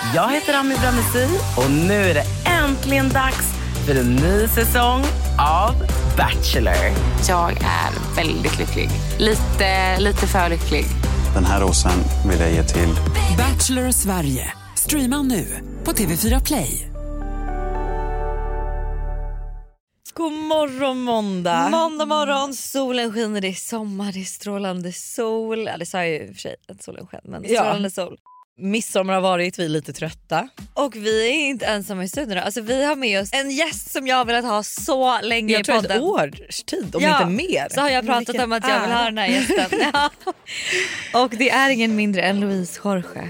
Jag heter Ami Bramesi och nu är det äntligen dags för en ny säsong av Bachelor. Jag är väldigt lycklig. Lite för lycklig. Den här rosen vill jag ge till Bachelor Sverige. Streama nu på TV4 Play. God morgon måndag. Måndag morgon, solen skiner, det är sommar, det är strålande sol. Ja, det sa jag ju i och för sig att solen sken, men strålande sol. Midsommar har varit, vi är lite trötta. Och vi är inte ensamma i studion. Alltså vi har med oss en gäst som jag har velat ha så länge i podden. Jag tror ett års tid, om inte mer. Så har jag pratat om att jag vill ha den här gästen. Ja. Och det är ingen mindre än Louise Jorge.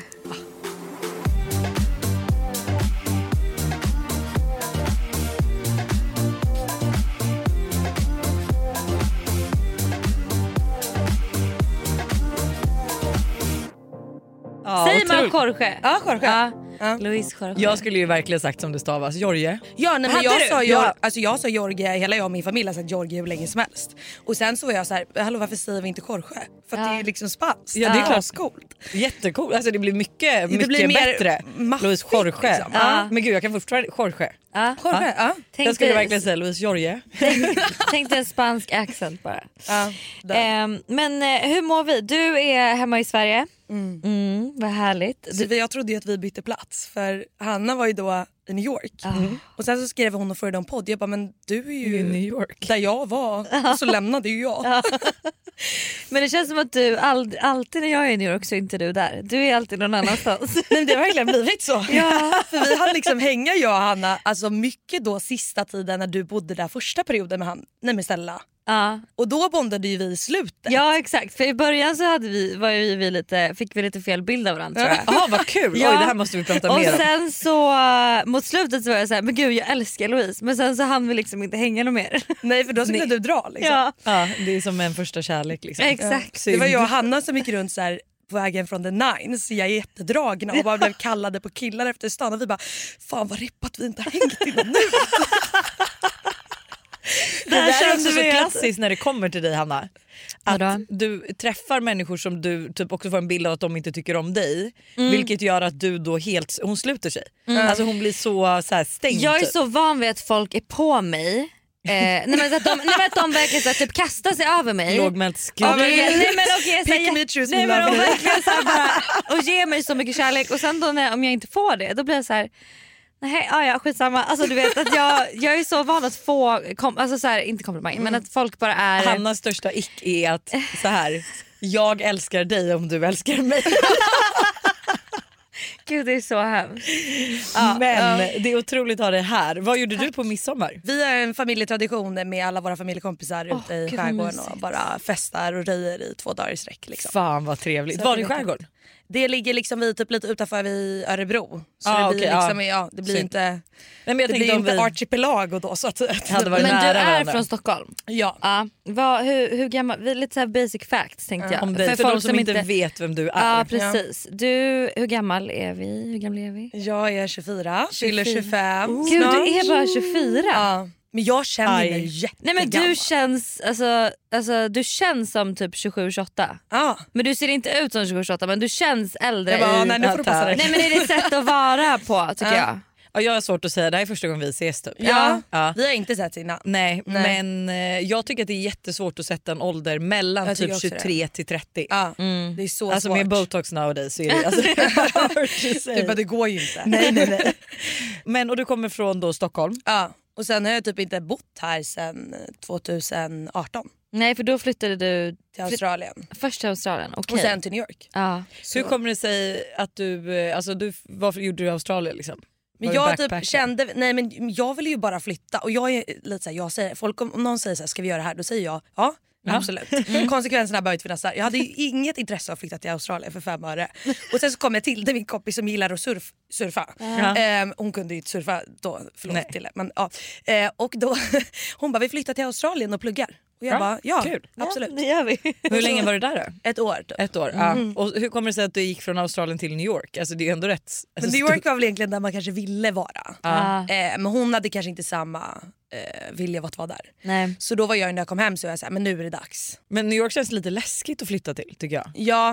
Säger man Jorge? Ja, Jorge. Ja. Louise Jorge. Jag skulle ju verkligen sagt som det stavas, Jorge. Ja, nej, men jag sa Jorge, hela jag och min familj har sagt Jorge hur länge som helst. Och sen så var jag så här, hallå, varför säger vi inte Jorge? För att det är liksom spanskt. Ja, det är klart. Coolt. Jättecool. Alltså det blir mycket blir mer bättre. Louise Jorge. Liksom. Men gud, jag kan fortfarande Jorge. Jorge, Jag skulle verkligen säga Louise Jorge. Tänk dig en spansk accent bara. Men hur mår vi? Du är hemma i Sverige. Vad härligt. Jag trodde ju att vi bytte plats. För Hanna var ju då i New York. Och sen så skrev hon och förde en podd. Jag bara, men du är ju i New York där jag var. Och så lämnade ju jag. Men det känns som att du alltid när jag är i New York så är inte du där. Du är alltid någon annanstans. Nej, det har verkligen blivit så. Ja. För vi hade liksom hänga, jag och Hanna, alltså mycket då sista tiden när du bodde där första perioden med Stella. Och då bondade ju vi i slutet. Ja, exakt. För i början så fick vi lite fel bild av varandra, tror jag. Jaha, vad kul. Ja. Oj, det här måste vi prata mer om. Och sen så mot slutet så var jag så här, men gud, jag älskar Louise. Men sen så hann vi liksom inte hänga något mer. Nej, för då skulle du dra liksom. Ja, det är som en första kärlek liksom. Exakt. Det var jag och Hanna som gick runt så här på vägen från The Nines. Jag är jättedragna och bara blev kallade på killar efter stan. Och vi bara, fan vad rippat vi inte har hängt innan nu. Det där är också så klassiskt när det kommer till dig, Hanna. Att Vadå? du träffar människor som du typ också får en bild av att de inte tycker om dig. Vilket gör att du då hon sluter sig. Alltså hon blir så här stängd. Jag är så van vid att folk är på mig. Nej, men att de verkligen så här, typ kastar sig över mig. Lågmält skuld. Och ger mig så mycket kärlek. Och sen då om jag inte får det, då blir jag så här. Nej, skitsamma. Alltså du vet att jag är så van att få alltså så här, inte komplimang, men att folk bara är. Hannas största ick är att så här, jag älskar dig om du älskar mig. Gud, det är så hemskt. Men det är otroligt att ha det här. Vad gjorde du på midsommar? Vi har en familjetradition med alla våra familjekompisar ute i skärgården och bara festar och röjer i 2 dagar i sträck liksom. Fan vad trevligt. Var i skärgården? Det ligger liksom vi typ lite utanför vid Örebro. Så det blir liksom, det blir inte, nej, men jag det blir inte archipelago då så att hade varit. Men nära du är varandra. från Stockholm? Ja. Hur gammal, lite så här basic facts tänkte jag. Om dig, för folk som inte vet vem du är. Ja, precis. Hur gammal är vi? Jag är 24, fyller 25. Gud, du är bara 24? Ja. Men jag känner mig jättegammal. Nej, men du känns du känns som typ 27-28. Men du ser inte ut som 27-28, men du känns äldre. Nej, nu får du passa dig. Nej, men det är ett sätt att vara på, tycker jag. Ja, jag har svårt att säga, det här är första gången vi ses typ. Ja. Vi har inte sett innan. Nej, men jag tycker att det är jättesvårt att sätta en ålder mellan typ 23 till 30. Det är så alltså svårt. Med botox nowadays så är det alltså, det går ju inte. Nej. Men och du kommer från då Stockholm? Ja. Och sen har jag typ inte bott här sedan 2018. Nej, för då flyttade du till Australien. Först till Australien, okej. Och sen till New York. Hur kommer det sig att varför gjorde du i Australien liksom? Men jag typ kände, men jag ville ju bara flytta. Och jag är lite såhär, jag säger, folk om någon säger såhär, ska vi göra det här? Då säger jag, ja. Absolut. Konsekvenserna behöver inte finnas där. Jag hade ju inget intresse av att flytta till Australien för 5 öre. Och sen så kom jag till det, min kompis som gillar att surfa. Hon kunde ju inte surfa då, förlåt till det. Men, och då, hon bara, vi flyttar till Australien och pluggar. Och jag bara, kul. Absolut. Det gör vi. Hur länge var du där då? 1 år. Typ. 1 år, Och hur kommer det sig att du gick från Australien till New York? Alltså det är ju ändå rätt. Men New York var väl egentligen där man kanske ville vara. Men hon hade kanske inte samma vilja att vara där. Nej. Så då var jag när jag kom hem så var jag såhär, men nu är det dags. Men New York känns lite läskigt att flytta till, tycker jag. Ja,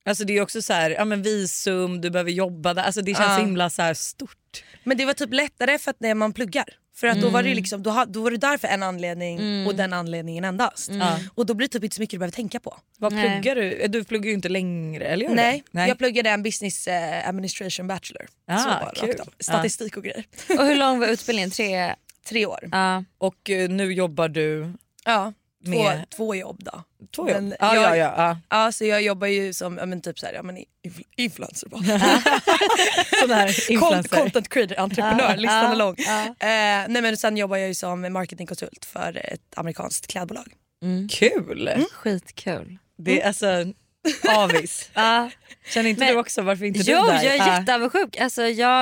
Alltså det är också så här, ja men visum, du behöver jobba där. Alltså det känns så himla så här stort. Men det var typ lättare för att när man pluggar. För att då var det liksom, då var det där för en anledning och den anledningen endast. Och då blir det typ inte så mycket du behöver tänka på. Vad pluggar du? Du pluggar ju inte längre, eller gör Nej, du? Nej, jag pluggade en business administration bachelor. Så bara, kul. statistik och grejer. Och hur lång var utbildningen? 3 år. Och nu jobbar du Ja, med 2 jobb då. 2 jobb? Men Ja. så jag jobbar ju som typ så här, influencer bara. Sån här influencer. Content creator, entreprenör, listan är lång. Nej men sen jobbar jag ju som marketingkonsult för ett amerikanskt klädbolag. Kul! Skitkul. Det är alltså avis. Känner inte du också varför inte du där? Jag är jätteavundsjuk. Alltså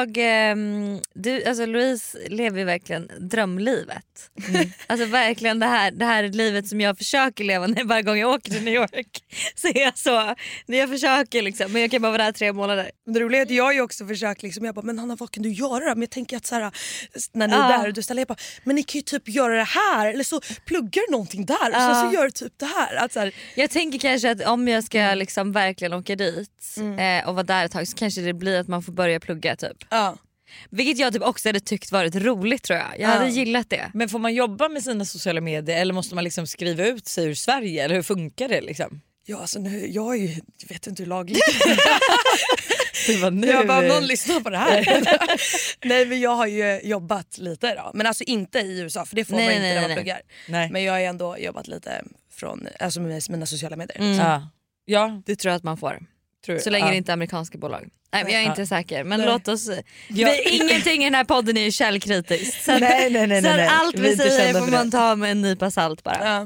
Louise lever ju verkligen drömlivet. Alltså verkligen det här livet som jag försöker leva varje gång jag åker till New York. Så är jag så, när jag försöker liksom, men jag kan bara vara där 3 månader. Men det roliga är att jag har ju också försökt liksom, jag bara, men Hanna vad kan du göra då? Men jag tänker att så här, när ni är där och du ställer, jag bara, men ni kan ju typ göra det här eller så pluggar du någonting där och så gör du typ det här. Att, så här. Jag tänker kanske att om jag ska liksom verkligen åka dit och vara där ett tag så kanske det blir att man får börja plugga typ. Vilket jag typ också hade tyckt varit roligt tror jag. Jag hade gillat det. Men får man jobba med sina sociala medier eller måste man liksom skriva ut sig ur Sverige eller hur funkar det liksom? Ja alltså nu, jag vet inte hur lagligt. Nu. Jag bara, någon lyssnar på det här. Nej men jag har ju jobbat lite då. Men alltså inte i USA för det får man inte när man pluggar. Nej. Men jag har ändå jobbat lite från, alltså med mina sociala medier. Ja, det tror jag att man får. Så länge det inte är amerikanska bolag. Nej men jag är inte säker. Men låt oss... Ingenting i den här podden är ju källkritiskt. Så nej. Så allt vi säger får för man ta med en nypa salt bara.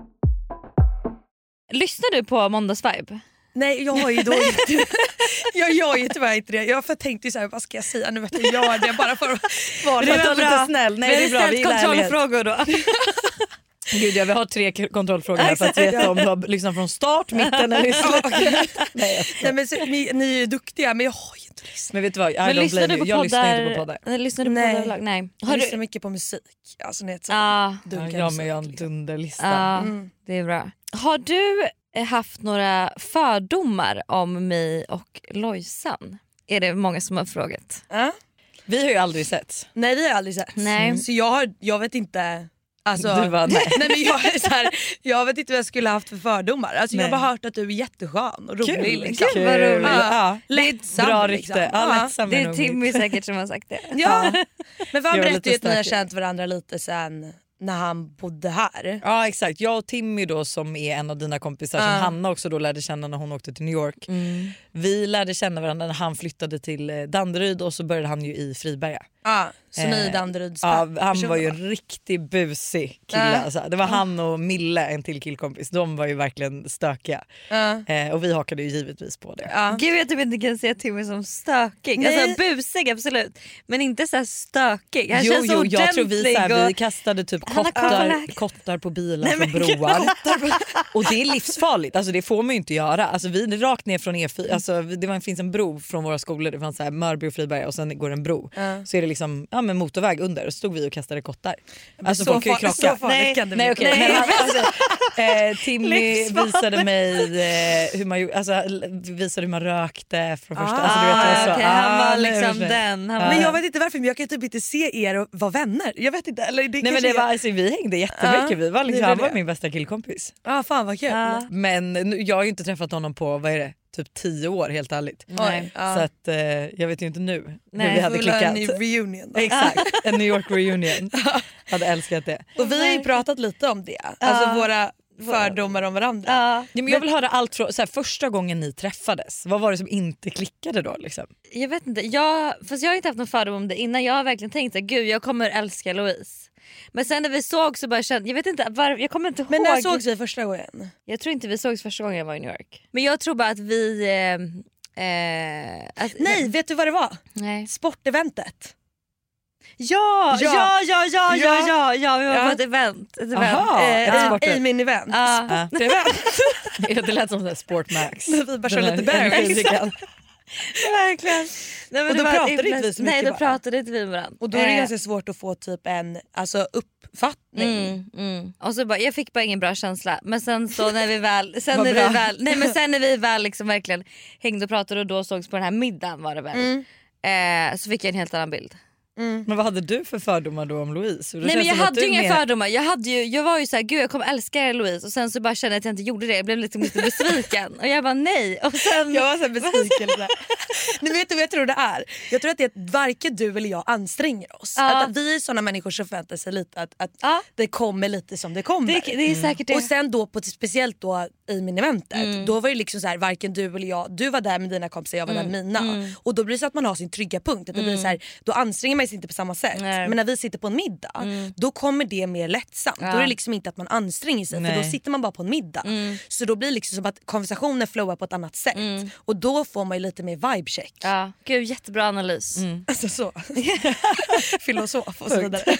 Lyssnar du på Måndagsvibe? Nej jag har ju då inte. Jag gör ju tyvärr inte det. Jag tänkte ju såhär, vad ska jag säga nu, vet jag gör det bara för att vara lite snäll. Nej, det är bra. Vi kontrollfrågor då. Gud, vi har 3 kontrollfrågor här för att veta om du har lyssnat från start, mitten eller slutet. Nej men så, ni är ju duktiga men jag har ju inte lyssnat. Men vet du vad, jag lyssnar inte på poddar. Nej. Jag lyssnar mycket på musik. Alltså ni vet så. Jag med en dunderlista. Det är bra. Har du haft några fördomar om mig och Lojsan? Är det många som har frågat? Vi har ju aldrig sett. Nej vi har aldrig sett. Nej. Så jag vet inte. Alltså, du bara, nej men jag vet inte vad jag skulle ha haft för fördomar. Alltså, jag har bara hört att du är jätteskön och rolig. Liksom. Kul, vad roligt. Lättsam, bra liksom. rykte. Det är Timmy säkert som har sagt det. Men vad berättade ju att ni har känt varandra lite sen när han bodde här. Ja exakt, jag och Timmy då som är en av dina kompisar som Hanna också då lärde känna när hon åkte till New York. Vi lärde känna varandra när han flyttade till Danderyd och så började han ju i Friberga. Så ni är Danderyds han var ju en riktigt busig kille alltså. Det var han och Mille, en till killkompis. De var ju verkligen stökiga. Och vi hakade ju givetvis på det. Gud jag typ inte kan se Timmy som stökig. Alltså busig absolut. Men inte så här stökig. Han känns så jag tror vi kastade typ kottar på bilar från broar. Och det är livsfarligt. Alltså det får man ju inte göra. Alltså vi rakt ner från E4. Alltså det finns en bro från våra skolor. Det fanns så här Mörby och Friberga och sen går en bro. Så är det liksom med motorväg under och stod vi och kastade kottar. Alltså folk kan ju krocka. Nej, okej. Timmy visade mig hur man visade hur man rökte från första. Alltså, du vet, okay, han var liksom den. Men jag vet inte varför, men jag kan typ inte se er och vara vänner. Jag vet inte. Eller nej men det var alltså, vi hängde jättemycket. Vi var liksom, han var min bästa killkompis. Fan vad kul. Men jag har ju inte träffat honom på, vad är det? Typ 10 år helt ärligt. Så att jag vet ju inte nu hur vi hade klickat. En ny reunion då. Exakt, en New York reunion. Hade älskat det. Och vi har ju pratat lite om det. Alltså våra fördomar om varandra. Ja, men jag vill höra allt från så här, första gången ni träffades. Vad var det som inte klickade då liksom? Jag vet inte. Fast jag har inte haft någon fördom om det innan. Jag har verkligen tänkt att gud jag kommer älska Louise. Men sen när vi såg så bara kände jag vet inte jag kommer inte ihåg. Men när sågs vi första gången? Jag tror inte vi sågs första gången jag var i New York. Men jag tror bara att vi nej, vet du vad det var? Nej. Sporteventet. Ja, vi var på ett event. I min event. Det lät som Sportmax. Vi bara kör lite berries. Verkligen. Nej, men och då pratade inte vi så mycket. Nej, då pratade inte vi med varandra. Och då är det ganska svårt att få typ en uppfattning. Och så bara, jag fick bara ingen bra känsla. Men sen så när vi väl när vi väl liksom verkligen hängde och pratade och då sågs på den här middagen var det väl. Så fick jag en helt annan bild. Men vad hade du för fördomar då om Louise? Nej, men jag hade ju inga fördomar. Jag var ju såhär, gud jag kommer älska er Louise. Och sen så bara kände jag att jag inte gjorde det. Jag blev lite besviken. Och jag bara nej. Och sen... Jag var så besviken. Ni vet vad jag tror det är? Jag tror att det är att varken du eller jag anstränger oss. Att vi är såna människor som förväntar sig lite att det kommer lite som det kommer. Det är säkert det. Och sen då speciellt då i min eventet då var det liksom så här, varken du eller jag, du var där med dina kompisar, jag var där med mina. Och då blir det så att man har sin trygga punkt. Att det blir så här, då anstränger man sig inte på samma sätt. Men när vi sitter på en middag då kommer det mer lättsamt. Då är det liksom inte att man anstränger sig för då sitter man bara på en middag. Så då blir det liksom som att konversationen flowar på ett annat sätt. Och då får man ju lite mer vibe-check. Ja, gud jättebra analys. Alltså så. Filosof och så vidare.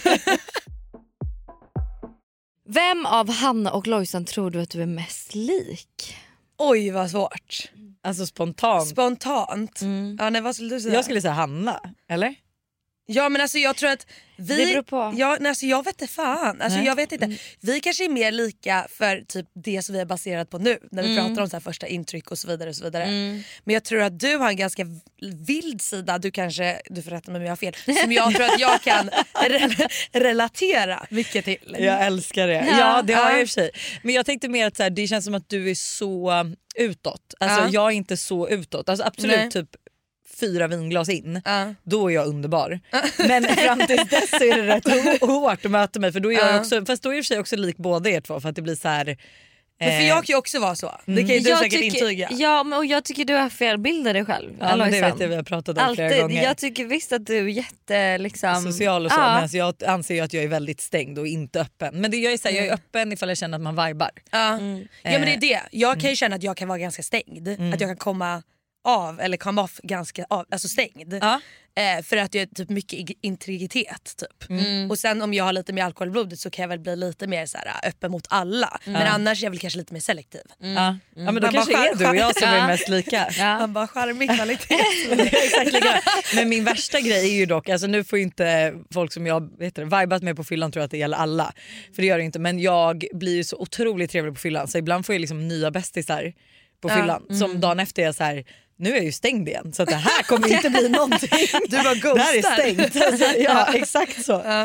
Vem av Hanna och Lojsan tror du att du är mest lik? Oj vad svårt. Alltså spontant. Ja, nej, vad skulle du säga? Jag skulle säga Hanna, eller? Ja men alltså jag tror att vi... Det beror på. Ja, nej, alltså, jag vet inte fan. Alltså, jag vet inte. Vi kanske är mer lika för typ det som vi har baserat på nu. När vi pratar om så här första intryck och så vidare. Och så vidare. Men jag tror att du har en ganska vild sida. Du får rätta mig om jag har fel. Som jag tror att jag kan relatera mycket till. Jag älskar det. Ja det har jag i och för sig. Men jag tänkte mer att så här, det känns som att du är så utåt. Alltså jag är inte så utåt. Alltså absolut typ 4 vinglas in, då är jag underbar. Men fram till dess så är det rätt hårt att möta mig. För då är jag också, fast då är jag i och för sig också lik båda er två. För att det blir så här... Men för jag kan ju också vara så. Det kan ju du säkert intyga. Ja, men och jag tycker du har fel bilder dig själv. Ja, men det vet jag, vi har pratat om flera gånger. Jag tycker visst att du är jätte liksom... social och så. Men alltså, jag anser ju att jag är väldigt stängd och inte öppen. Men jag är så här, jag är öppen ifall jag känner att man vibar. Ja men det är det. Jag kan ju känna att jag kan vara ganska stängd. Att jag kan komma av eller come off ganska alltså stängd. För att jag är typ mycket integritet typ. Och sen om jag har lite mer alkohol i blodet så kan jag väl bli lite mer så här, öppen mot alla. Men annars är jag väl kanske lite mer selektiv. Ja men då kanske är du och jag som är mest lika. Man bara charmig kvalitet. Exakt lika. Men min värsta grej är ju dock, alltså nu får ju inte folk som jag vibat med på fyllan tror att det gäller alla. För det gör det inte, men jag blir ju så otroligt trevlig på fyllan. Så ibland får jag liksom nya bästisar på fyllan. Som dagen efter är så här, nu är jag ju stängd igen så att det här kommer inte bli någonting. Du var ghostar. Det här är stängt. Alltså, ja exakt så.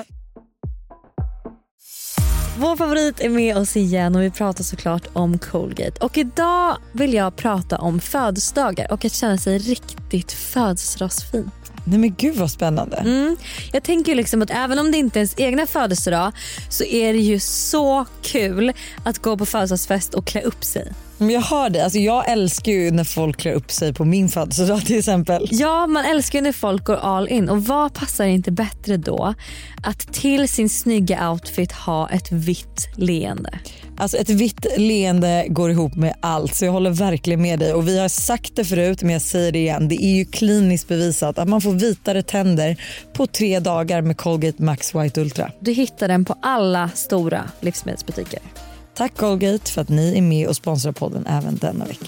Vår favorit är med oss igen och vi pratar såklart om Colgate. Och idag vill jag prata om födelsedagar och att känna sig riktigt födelsedagsfin. Nej men gud vad spännande. Jag tänker liksom att även om det inte är ens egna födelsedag så är det ju så kul att gå på födelsedagsfest och klä upp sig. Men jag hör det, alltså jag älskar ju när folk klär upp sig på min födelsedag till exempel. Ja, man älskar ju när folk går all in. Och vad passar inte bättre då att till sin snygga outfit ha ett vitt leende? Alltså ett vitt leende går ihop med allt, så jag håller verkligen med dig. Och vi har sagt det förut men jag säger det igen, det är ju kliniskt bevisat att man får vitare tänder på 3 dagar med Colgate Max White Ultra. Du hittar den på alla stora livsmedelsbutiker. Tack Colgate för att ni är med och sponsrar podden även denna vecka.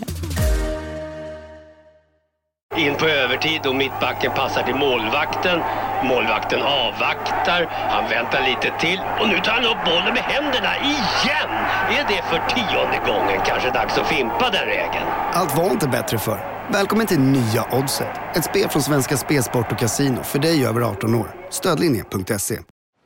In på övertid och mittbacken passar till målvakten. Målvakten avvaktar, han väntar lite till och nu tar han upp bollen med händerna igen. Är det för 10:e gången kanske dags att fimpa den regeln? Allt var inte bättre för. Välkommen till nya Oddset. Ett spel från Svenska Spelsport och Casino för dig över 18 år. Stödlinje.se.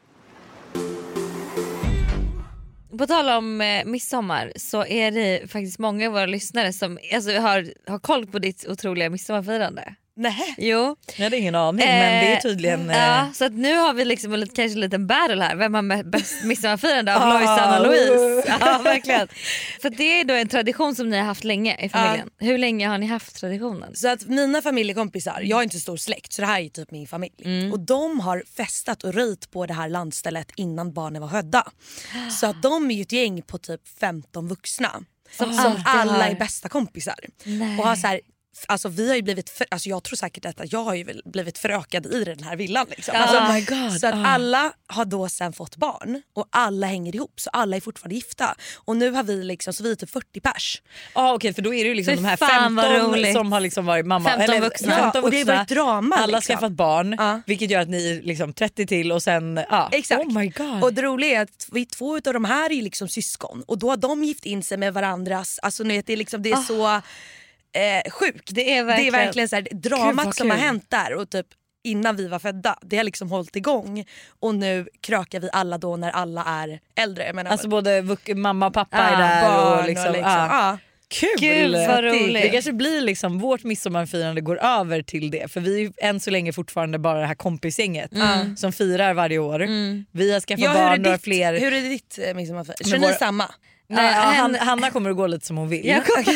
På tal om midsommar så är det faktiskt många av våra lyssnare som alltså, har koll på ditt otroliga midsommarfirande. Nej. Jo. Jag hade ingen aning men det är tydligen... Ja, så att nu har vi liksom kanske en liten battle här. Vem har bäst midsommarfirande av Lojsan och Louise? Ja, verkligen. För det är då en tradition som ni har haft länge i familjen. Hur länge har ni haft traditionen? Så att mina familjekompisar, jag är inte stor släkt så det här är typ min familj. Och de har festat och röjt på det här landstället innan barnen var födda. Så att de är ju ett gäng på typ 15 vuxna. Som alla är bästa kompisar. Och har så här alltså vi har ju blivit alltså jag tror säkert att jag har ju blivit förökad i den här villan liksom. Oh my God. Så att alla har då sen fått barn och alla hänger ihop, så alla är fortfarande gifta. Och nu har vi liksom, så vi är typ 40 pers. Okej, för då är det ju liksom de här fan, 15 som har liksom varit mamma 15 vuxna. 15 och det har varit drama. Alla liksom. skaffat barn, vilket gör att ni är liksom 30 till och sen Exakt. Oh my God. Och det roliga är att vi 2 av de här är liksom syskon och då har de gift in sig med varandras, alltså ni vet, det är liksom, det är så sjukt. Det är verkligen så här, dramat som har hänt där och typ innan vi var födda, det har liksom hållit igång och nu krökar vi alla då när alla är äldre. Jag menar, alltså både mamma och pappa är där och liksom, kul! Gud vad roligt. Det kanske blir liksom vårt midsommarfirande går över till det, för vi är ju än så länge fortfarande bara det här kompisgänget som firar varje år. Vi har skaffat barn och fler. Hur är det ditt midsommarfirande? Kör ni samma? Nej, Hanna kommer att gå lite som hon vill.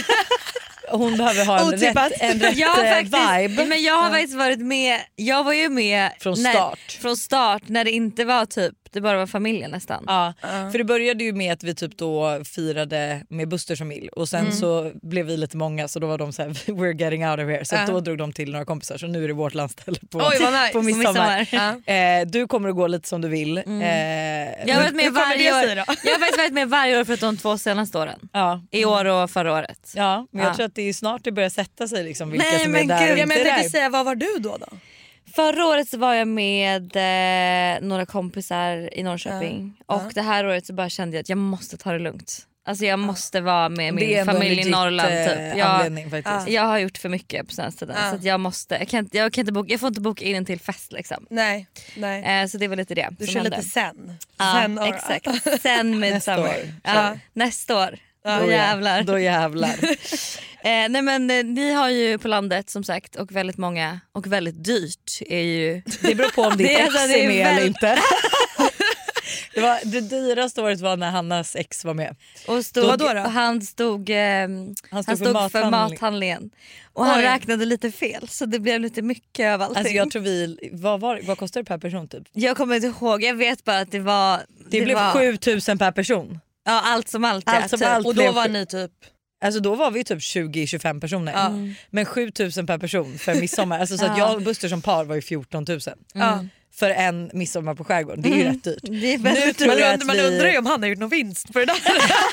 Hon behöver ha en rätt vibe. Men jag har faktiskt varit med. Jag var ju med från start när det inte var typ, det bara var familjen nästan. För det började ju med att vi typ då firade med Busters familj och sen så blev vi lite många, så då var de så här, we're getting out of here, så då drog de till några kompisar, så nu är det vårt landställe på midsommar. Du kommer att gå lite som du vill. Jag har varit med varje år. Jag har faktiskt varit med varje år för de 2 senaste åren. I år och förra året. Ja, men jag tror att det är snart det börjar sätta sig liksom, vilka som är där och inte jag där. tänkte säga, vad var du då? Förra året så var jag med några kompisar i Norrköping och det här året så bara kände jag att jag måste ta det lugnt. Alltså jag måste vara med min familj i Norrland typ. Jag har gjort för mycket på senaste tiden så att jag får inte boka in en till fest liksom. Nej. Så det var lite det. Du kör lite sen. Exakt. Sen midsommar. Nästa år. Då jävlar. Nej men ni har ju på landet som sagt, och väldigt många och väldigt dyrt är ju. Det beror på om ditt ex är med eller inte. Det dyraste året var när Hannas ex var med. Och han stod för mathandlingen. Och han räknade lite fel, så det blev lite mycket av allting. Alltså jag tror vad kostar det per person typ? Jag kommer inte ihåg, jag vet bara att det blev 7 000 per person. Ja, allt som allt. Och då var ni typ... Alltså då var vi typ 20-25 personer. Men 7 000 per person för midsommar. Alltså så att jag och Buster som par var ju 14 000. För en midsommar på skärgården. Det är ju rätt dyrt. Nu tror jag att man undrar ju om han har gjort någon vinst på det där.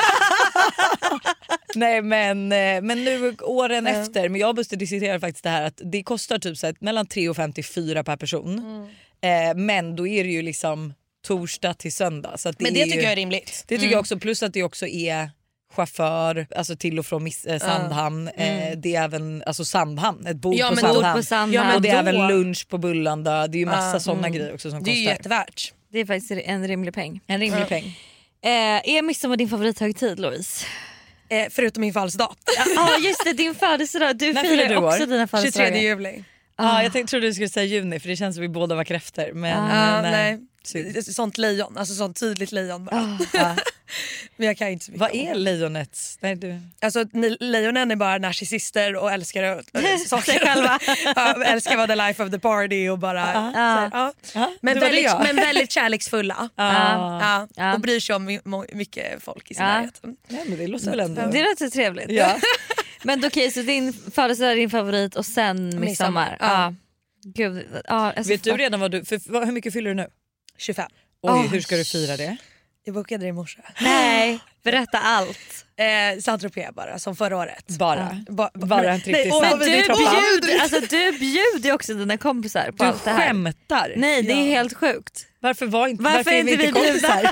Nej men nu åren efter, men jag och Buster diskuterar faktiskt det här att det kostar typ så här, mellan 3 och 54 per person. Men då är det ju liksom torsdag till söndag. Så att men det tycker jag är rimligt. Det tycker jag också, plus att det också är chaufför, alltså till och från Sandhamn. Det är även alltså Sandhamn, ett bord på Sandhamn. Ja, och det är även lunch på Bullandö. Det är ju massa sådana grejer också som kostar. Det är ju jättevärt. Det är faktiskt en rimlig peng. Är midsommar din favorithögtid, Louise? Förutom min födelsedag. Ja just det, din födelsedag. Du firar ju också dina födelsedagar. 23 juli. Jag trodde du skulle säga juni, för det känns som vi båda var kräfter. Men nej. Sånt lejon, alltså sånt tydligt lejon bara. Men jag kan inte så mycket. Vad är lejonet? Alltså lejonen är bara narcissister och älskar sig själva. Älskar vara the life of the party och bara men väldigt kärleksfulla. Och bryr sig om mycket folk i sin närhet. Men det låter väl ändå. Det låter trevligt. Men okej, så din födelsedag är din favorit och sen midsommar. Gud, alltså, vet du redan hur mycket fyller du nu? 25. Oj, hur ska du fira det? Jag bokade det i morse. Nej, berätta allt. Saint-Tropez bara, som förra året. Bara en riktigt du bjuder också dina kompisar på allt det här. Du skämtar? Nej, det är helt sjukt. Varför är vi inte kompisar?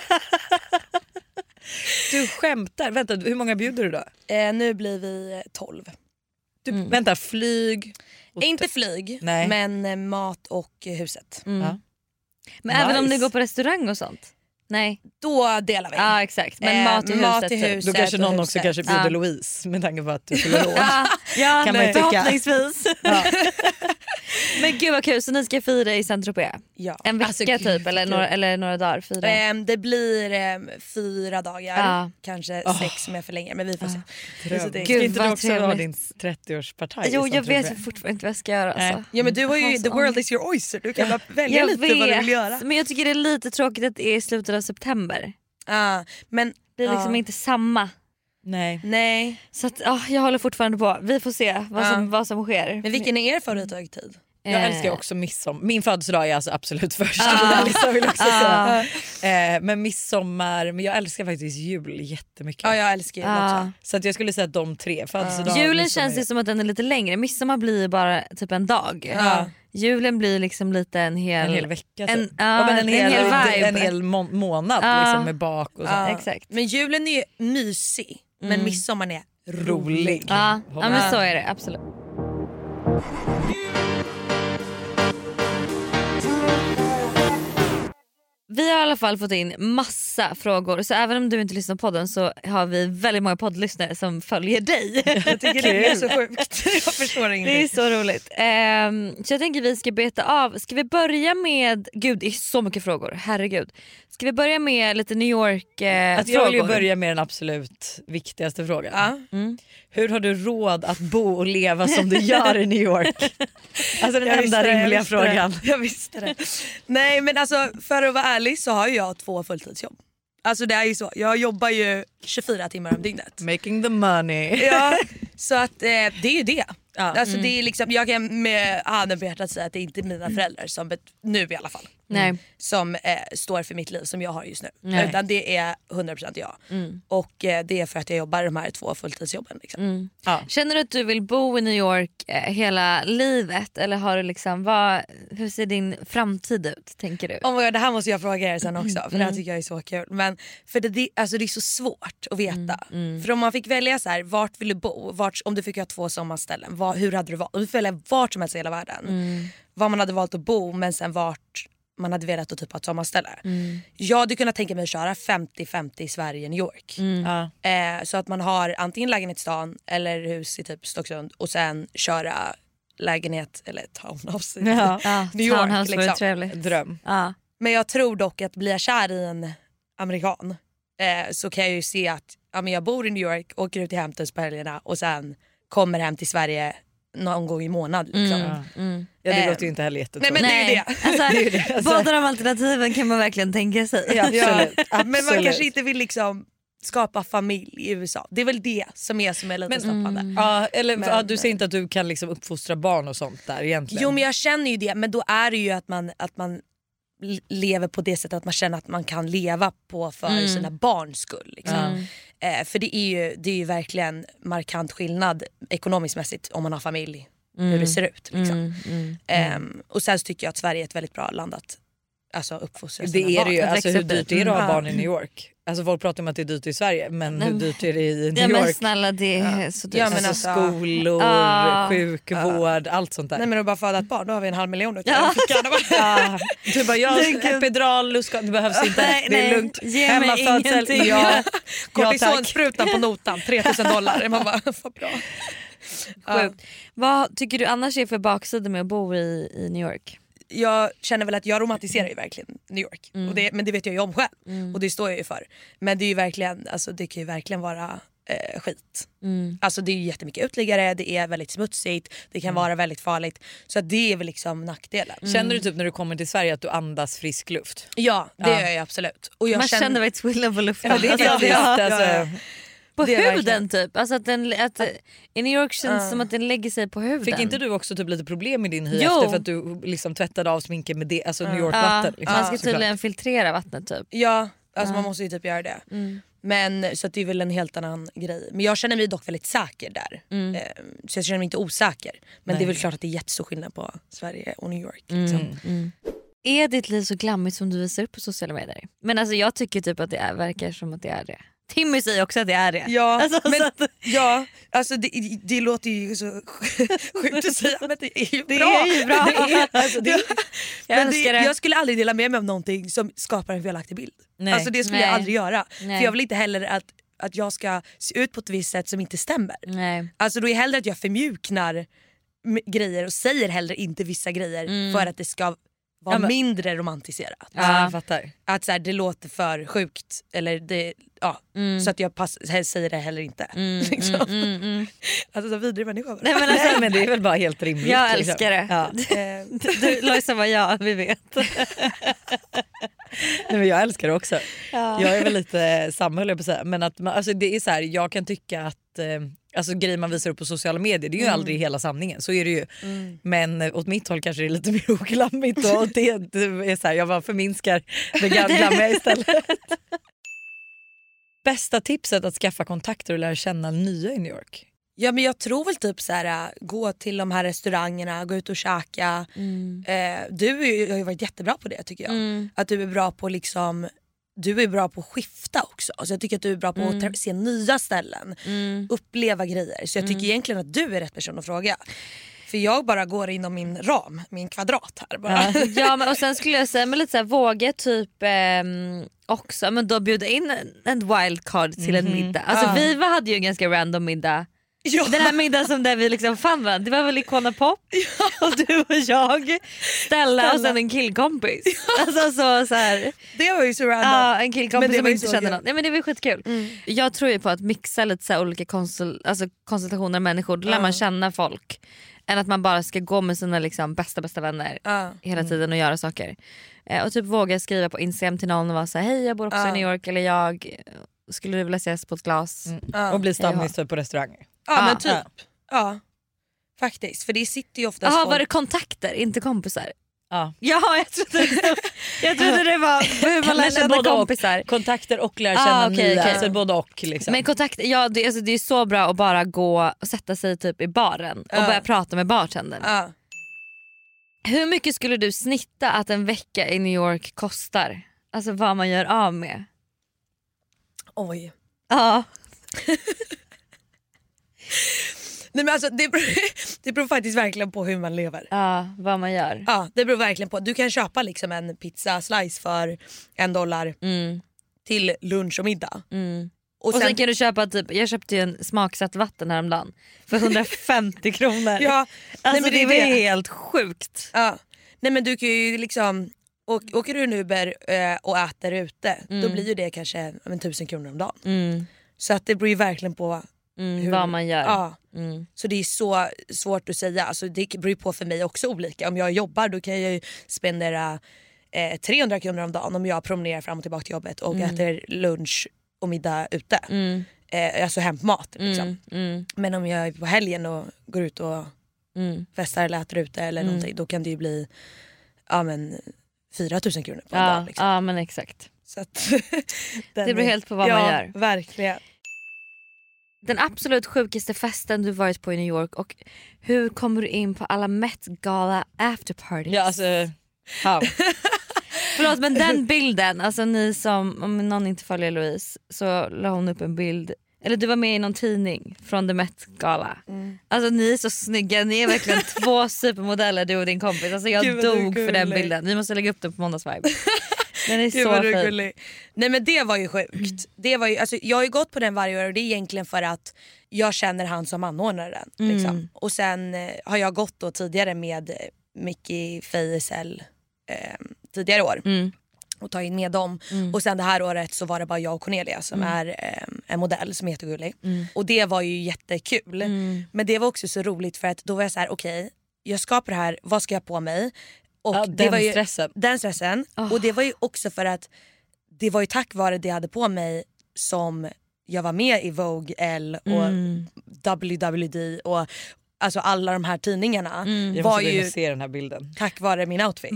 Du skämtar. Vänta, hur många bjuder du då? Nu blir vi 12. Vänta, flyg? Inte flyg, men mat och huset. Men även om ni går på restaurang och sånt? Nej. Då delar vi. Ja exakt, men mat i huset. Då kanske någon också kanske bjuder Louise med tanke på att du fyller år. Kan man förhoppningsvis. Men gud vad kul, så ni ska fira i Saint-Tropez? En vecka typ eller några dagar fira? Det blir 4 dagar, kanske 6 om jag förlänger, men vi får se. Gud, inte du också ha din 30-årspartaj? Jo, jag vet fortfarande inte vad jag ska göra. Alltså. Ja, men du har ju the world is your oyster, du kan välja lite vad du vill göra. Men jag tycker det är lite tråkigt att det är i slutet av september. Men det är liksom inte samma. Nej. Så att, jag håller fortfarande på. Vi får se vad som sker. Men vilken är er favorithögtid? Jag älskar också midsommar. Min födelsedag är alltså absolut först. Vill också säga. Men midsommar, men jag älskar faktiskt jul jättemycket. Ja, jag älskar jul också. Så att jag skulle säga att de 3 födelsedagar. Julen känns det som att den är lite längre. Midsommar blir bara typ en dag. Julen blir liksom lite en hel vecka. En hel månad liksom, med bak och så. Exakt. Men julen är ju mysig. Men midsommar är rolig. Ja, men så är det absolut. Vi har i alla fall fått in massa frågor, så även om du inte lyssnar på podden så har vi väldigt många poddlyssnare som följer dig. Jag tycker det är så sjukt. Jag förstår ingenting. Det är så roligt. Så jag tänker vi ska beta av. Ska vi börja med, gud det är så mycket frågor, herregud. Ska vi börja med lite New York-frågor? Jag vill ju börja med den absolut viktigaste frågan. Hur har du råd att bo och leva som du gör i New York? Alltså den enda rimliga frågan. Jag visste det. Nej men alltså för att vara ärlig så har jag 2 fulltidsjobb. Alltså det är ju så. Jag jobbar ju 24 timmar om dygnet. Making the money. Ja, så att det är ju det. Alltså det är liksom, jag kan med handen på hjärtat säga att det är inte mina föräldrar som nu i alla fall. Nej. Som står för mitt liv som jag har just nu. Utan det är 100% jag. Och det är för att jag jobbar de här 2 fulltidsjobben liksom. Känner du att du vill bo i New York hela livet? Eller har du liksom, hur ser din framtid ut, tänker du? Det här måste jag fråga er sen också. För det här tycker jag är så kul. Men för det är så svårt att veta. För om man fick välja så här, vart vill du bo? Om du fick ha 2 sommarställen, hur hade du valt? Om du fick välja vart som helst i hela världen. Var man hade valt att bo, men sen vart man hade velat att typ ha ett sommarställe. Jag hade kunnat tänka mig att köra 50-50 i Sverige, New York. Så att man har antingen lägenhet i stan eller hus i typ Stocksund och sen köra lägenhet eller townhouse i New York. Townhouse liksom. trevligt. Dröm. Men jag tror dock att blir jag kär i en amerikan så kan jag ju se att jag bor i New York, åker ut till Hamptons på helgerna och sen kommer hem till Sverige någon gång i månad liksom. Ja, det låter ju inte heller jättetråkigt. Nej men det är ju det. Alltså, det är det. Alltså. Båda de alternativen kan man verkligen tänka sig. Ja, absolut. Men man kanske inte vill liksom skapa familj i USA. Det är väl det som är lite stoppande. Ja, eller du säger inte att du kan liksom uppfostra barn och sånt där egentligen. Jo men jag känner ju det, men då är det ju att man lever på det sättet att man känner att man kan leva på för sina barns skull liksom. För det är ju verkligen markant skillnad ekonomiskt mässigt om man har familj, hur det ser ut liksom. Och sen så tycker jag att Sverige är ett väldigt bra land att uppfostra sina barn. Det är det ju, alltså hur dyrt är det att ha barn i New York? Alltså folk pratar om att det är dyrt i Sverige, men hur dyrt är det i New York? Men snälla, det är så dyrt. Ja, men alltså skolor, sjukvård, allt sånt där. Nej men att bara föda ett barn, då har vi 500 000 Du bara, epidural, det behövs inte, det är lugnt. Hemmafödsel, kortisonsprutan på notan, $3000. Man bara, vad bra. Vad tycker du annars är för baksidor med att bo i New York? Jag känner väl att jag romantiserar ju verkligen New York. Men det vet jag ju om själv. Och det står jag ju för. Men det är ju verkligen, alltså det kan ju verkligen vara skit. Alltså det är ju jättemycket utliggare, det är väldigt smutsigt, det kan vara väldigt farligt. Så att det är väl liksom nackdelen. Känner du typ när du kommer till Sverige att du andas frisk luft? Ja, det gör jag absolut. Och jag man känner väldigt skillnad på luften. Ja, det är på huden typ. Alltså att i New York känns som att den lägger sig på huden. Fick inte du också typ lite problem med din hy efter för att du liksom tvättade av sminken med det, alltså New York vatten? Liksom. Man ska tydligen filtrera vattnet typ. Ja, alltså man måste ju typ göra det. Men så att det är väl en helt annan grej. Men jag känner mig dock väldigt säker där. Så jag känner mig inte osäker. Men det är väl klart att det är jättestor skillnad på Sverige och New York. Liksom. Är ditt liv så glammigt som du visar upp på sociala medier? Men alltså jag tycker typ att det verkar som att det är det. Timmy säger också att det är det. Ja, alltså, det låter ju så sjukt att säga, men det är ju bra. Det är ju bra. Jag skulle aldrig dela med mig av någonting som skapar en felaktig bild. Nej. Alltså det skulle jag aldrig göra. Nej. För jag vill inte heller att jag ska se ut på ett visst sätt som inte stämmer. Nej. Alltså då är hellre att jag förmjuknar grejer och säger hellre inte vissa grejer för att det ska vara mindre romantiserat. Ja, jag fattar. Att så här, det låter för sjukt eller det, så att jag säger det heller inte. Liksom. Alltså så vidrig människa. Nej, men det är väl bara helt rimligt. Jag liksom. älskar det. Ja. Du Lojsa var vi vet. Nej, men jag älskar det också. Jag är väl lite samma, höll jag på att säga. Men att alltså det är så här, jag kan tycka att alltså grejer man visar upp på sociala medier, det är ju aldrig hela sanningen, så är det ju. Men åt mitt håll kanske det är lite mer oglammigt och det är så här, jag bara förminskar det gamla istället. Bästa tipset att skaffa kontakter och lära känna nya i New York? Ja, men jag tror väl typ så här, gå till de här restaurangerna, gå ut och käka. Du har ju varit jättebra på det, tycker jag. Att du är bra på liksom, du är bra på att skifta också. Så jag tycker att du är bra på att se nya ställen, uppleva grejer. Så jag tycker egentligen att du är rätt person att fråga. För jag bara går inom min ram, min kvadrat här bara. Ja, men och sen skulle jag säga, men lite så här, våga typ också, men då bjuda in en wildcard till en middag. Alltså vi hade ju en ganska random middag. Ja. Den här middagen som där vi liksom fann varandra, det var väl Icona Pop och du och jag, Stella och sen en killkompis. Alltså så här. Det var ju så random. Ja, en killkompis som inte kände någon. Nej, men det var skitkul. Jag tror ju på att mixa lite så här olika konsultationer av människor, då lär man känna folk. Än att man bara ska gå med sina liksom bästa vänner hela tiden och göra saker. Och typ våga skriva på Instagram till någon och vara så här: hej, jag bor också i New York, eller jag skulle du vilja ses på ett glas. Och bli stammis på restauranger. Ja, men typ. Ja. Faktiskt, för det sitter ju oftast folk. Var det kontakter, inte kompisar? Ja, jag trodde det var hur man lär känna kompisar. Kontakter och lär känna nya. Okay. Så både och liksom. Men kontakter, ja, det är så bra att bara gå och sätta sig typ i baren och börja prata med bartendern. Hur mycket skulle du snitta att en vecka i New York kostar? Alltså vad man gör av med. Oj. Ja. Nej, men alltså, det beror faktiskt verkligen på hur man lever. Ja, vad man gör. Ja, det beror verkligen på. Du kan köpa liksom en pizza slice för $1 till lunch och middag. Och sen kan du köpa typ, jag köpte ju en smaksatt vatten häromdagen för 150 kronor. Ja, alltså nej, men det är helt sjukt. Ja. Nej, men du kan ju liksom åker du en Uber och äter ute, då blir ju det kanske 1000 kronor om dagen. Så att det beror ju verkligen på vad man gör. Ja. Så det är så svårt att säga. Alltså, det beror ju på för mig också olika. Om jag jobbar, då kan jag ju spendera 300 kronor om dagen om jag promenerar fram och tillbaka till jobbet och äter lunch och middag ute. Alltså hämtmat liksom. Men om jag är på helgen och går ut och festar eller äter ute eller någonting, då kan det ju bli 4000 kronor på en dag liksom. Ja, men exakt. Så att, det beror helt på vad man gör. Verkligen. Den absolut sjukaste festen du varit på i New York, och hur kommer du in på alla Met Gala afterparties? Ja, alltså, how? Förlåt, men den bilden, alltså ni som, om någon inte följer Louise, så la hon upp en bild, eller du var med i någon tidning från The Met Gala. Alltså ni är så snygga, ni är verkligen två supermodeller, du och din kompis. Alltså jag dog för den bilden. Vi måste lägga upp den på Måndagsvibe. Den är så fin. Nej, men det var ju sjukt. Det var ju, alltså, jag har ju gått på den varje år, och det är egentligen för att jag känner han som anordnare den. Liksom. Och sen har jag gått då tidigare med Mickey Feisel tidigare år. Och tagit med dem. Och sen det här året så var det bara jag och Cornelia som är en modell som är jättegullig. Och det var ju jättekul. Men det var också så roligt för att då var jag så här: okej, jag ska på det här, vad ska jag på mig? Och det var ju den stressen. Och det var ju också för att det var ju tack vare det jag hade på mig som jag var med i Vogue L och WWD och alltså alla de här tidningarna var ju se den här bilden. Tack vare min outfit.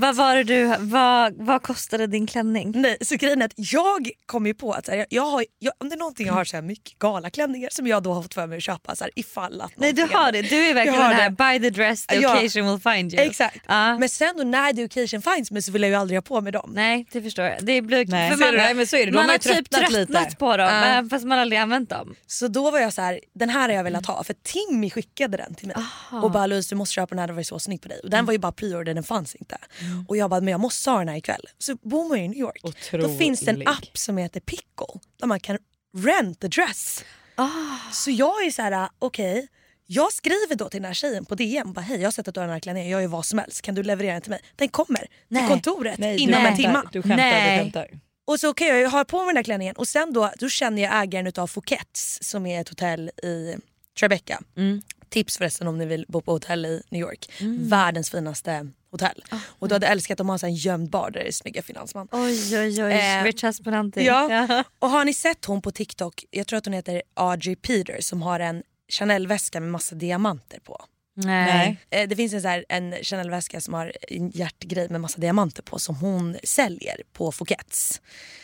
Vad kostade din klänning? Nej, så grejen är att jag kom ju på att om det är någonting jag har så här mycket galaklänningar som jag då har fått för mig att köpa så här, ifall att. Nej, du har det. Du är verkligen den här buy the dress, the occasion will find you. Exakt. Men sen då när the occasion finds me så vill jag ju aldrig ha på mig dem. Nej, det förstår jag. Det blir nej, men så är det. Man har typ tröttnat på dem, fast man aldrig använt dem. Så då var jag så här: den här har jag velat ha, för Timmy skickade den till mig. Och bara: Louise, du måste köpa den här, det var så snyggt på dig. Och den var ju bara pre-order, den fanns inte. Och jag bara: men jag måste ha den här ikväll. Så bor man i New York. Då finns det en app som heter Pickle där man kan rent the dress. Så jag är så här: okej, jag skriver då till den här tjejen på DM bara: hej, jag har sett att du har den här klänningen, jag är vad som helst, kan du leverera den till mig? Den kommer till kontoret inom en timme. Du skämtar. Och så kan jag ha på mig den här klänningen. Och sen då känner jag ägaren utav Fouquet's, som är ett hotell i Tribeca. Tips förresten om ni vill bo på hotell i New York. Världens finaste hotell. Och du hade älskat att ha en gömd bar där det är snygga finansman. Oj, Rich husband hunting. Ja. Och har ni sett hon på TikTok? Jag tror att hon heter Audrey Peters som har en Chanel-väska med massa diamanter på. Nej. Det finns en Chanel-väska som har en hjärtgrej med massa diamanter på som hon säljer på Fouquets.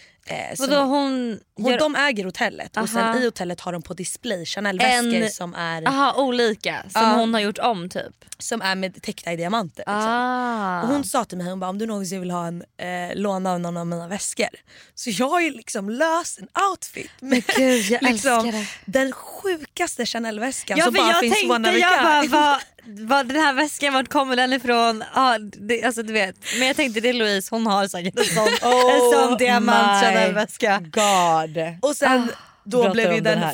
De äger hotellet och sen i hotellet har de på display Chanel-väskor som är olika som hon har gjort om typ. Som är med täckta i diamanter liksom. Och hon sa till mig, hon bara, om du någonsin vill ha en låna av någon av mina väskor. Så jag har ju liksom löst en outfit med jag älskar det. Den sjukaste Chanel-väskan som bara finns one vad den här väskan, vart kommer den ifrån? Alltså du vet. Men jag tänkte det är Louise, hon har säkert en sån diamant Chanel-väska. God. Och sen då blev ju den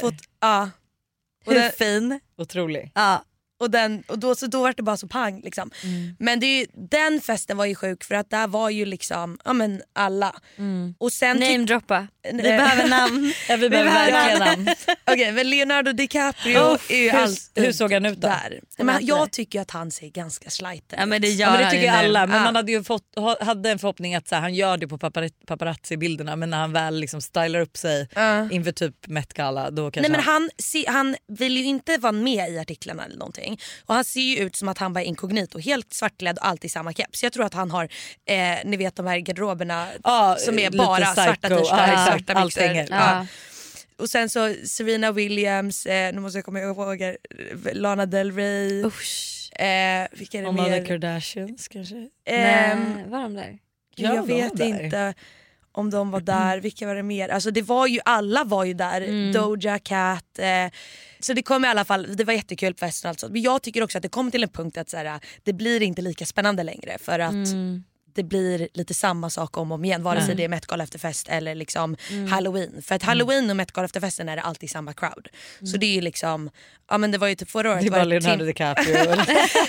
hur fin. Otrolig. Och då var det bara så pang liksom. Men det är ju, den festen var ju sjuk för att där var ju liksom alla. Och sen namedroppa. Vi behöver namn. Vi behöver verkligen namn. Okej, men Leonardo DiCaprio är ju hur såg han ut då? Där. Men jag tycker att han ser ganska sliten. Ja, men det tycker alla. Men man hade ju hade en förhoppning att så här, han gör det på paparazzi-bilderna, men när han väl liksom stylar upp sig inför typ Met Gala då kanske. Nej, men han vill ju inte vara med i artiklarna eller någonting. Och han ser ju ut som att han bara är inkognito, helt svartklädd och alltid samma keps. Jag tror att han har ni vet de här garderoberna som är bara svarta t-shirtar, svarta byxor. Och sen så Serena Williams, nu måste jag komma ihåg Lana Del Rey. Vilka är det mer? The Kardashians kanske? Var de där? Jag vet inte om de var där. Vilka var det mer? Alltså det var ju, alla var ju där. Doja Cat. Så det kom i alla fall, det var jättekul på festen alltså. Men jag tycker också att det kom till en punkt att så här, det blir inte lika spännande längre. För att det blir lite samma sak om igen. Vare sig det är Met Gala efterfest eller liksom Halloween. För att Halloween och Met Gala efterfesten är det alltid samma crowd. Så det är ju liksom, ja men det var ju typ förra året. Det var Leonardo DiCaprio.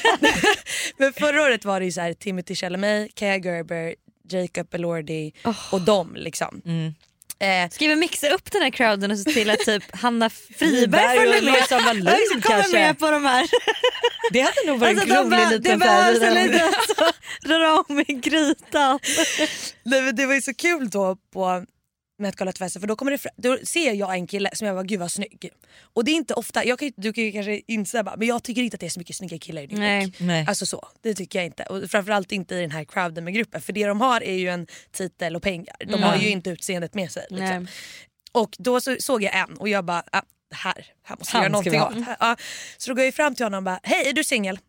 Men förra året var det ju så här Timothée Chalamet, Kaja Gerber, Jacob Elordi och dem liksom. Ska vi mixa upp den här crowden och se till att typ Hanna Friberg följer med? Kommer med på de här. Det hade nog varit en rolig liten färg. Det lite röra om i grytan. Nej, men det var ju så kul då på Met Gala-festen, för då ser jag en kille som jag var gud vad snygg. Och det är inte ofta, du kan ju kanske inse bara, men jag tycker inte att det är så mycket snygga killar i New York. Nej. Alltså så, det tycker jag inte. Och framförallt inte i den här crowden med gruppen. För det de har är ju en titel och pengar. De har ju inte utseendet med sig liksom. Och då såg jag en och jag bara, här måste jag göra någonting åt. Så då går jag fram till honom och bara, hej är du singel?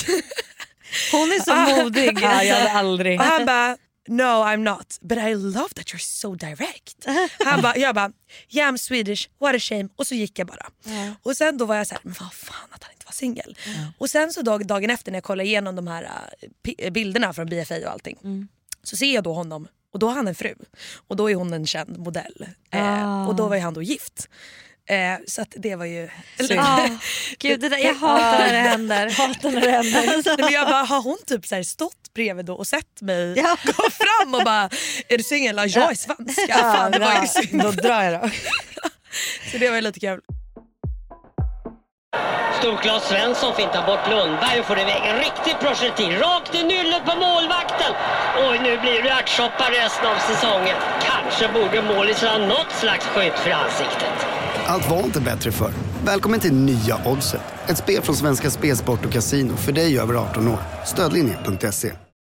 Hon är så modig. Jag hade aldrig. Och han bara, no I'm not, but I love that you're so direct. Jag bara, yeah I'm Swedish, what a shame. Och så gick jag bara. Och sen då var jag så här, men vad fan att han inte var singel. Och sen så dagen efter när jag kollade igenom de här bilderna från BFA och allting, så ser jag då honom. Och då har han en fru. Och då är hon en känd modell. Och då var ju han då gift. Så att det var ju Gud, det där, jag hatar när det händer. Men jag bara, har hon typ så här stått bredvid då och sett mig gå fram och bara, är du singel? Jag är svensk. Fan, det var ju synd. Då drar jag då. Så det var ju lite kul. Storklas Svensson fintar bort Lundberg och får iväg en riktig projektil rakt i nyllet på målvakten. Och nu blir det ärtsoppa resten av säsongen. Kanske borde målisen ha något slags skydd för ansiktet. Allt var inte bättre för. Välkommen till nya Oddset. Ett spel från Svenska Spelsport och Casino för dig över 18 år. Stödlinje.se.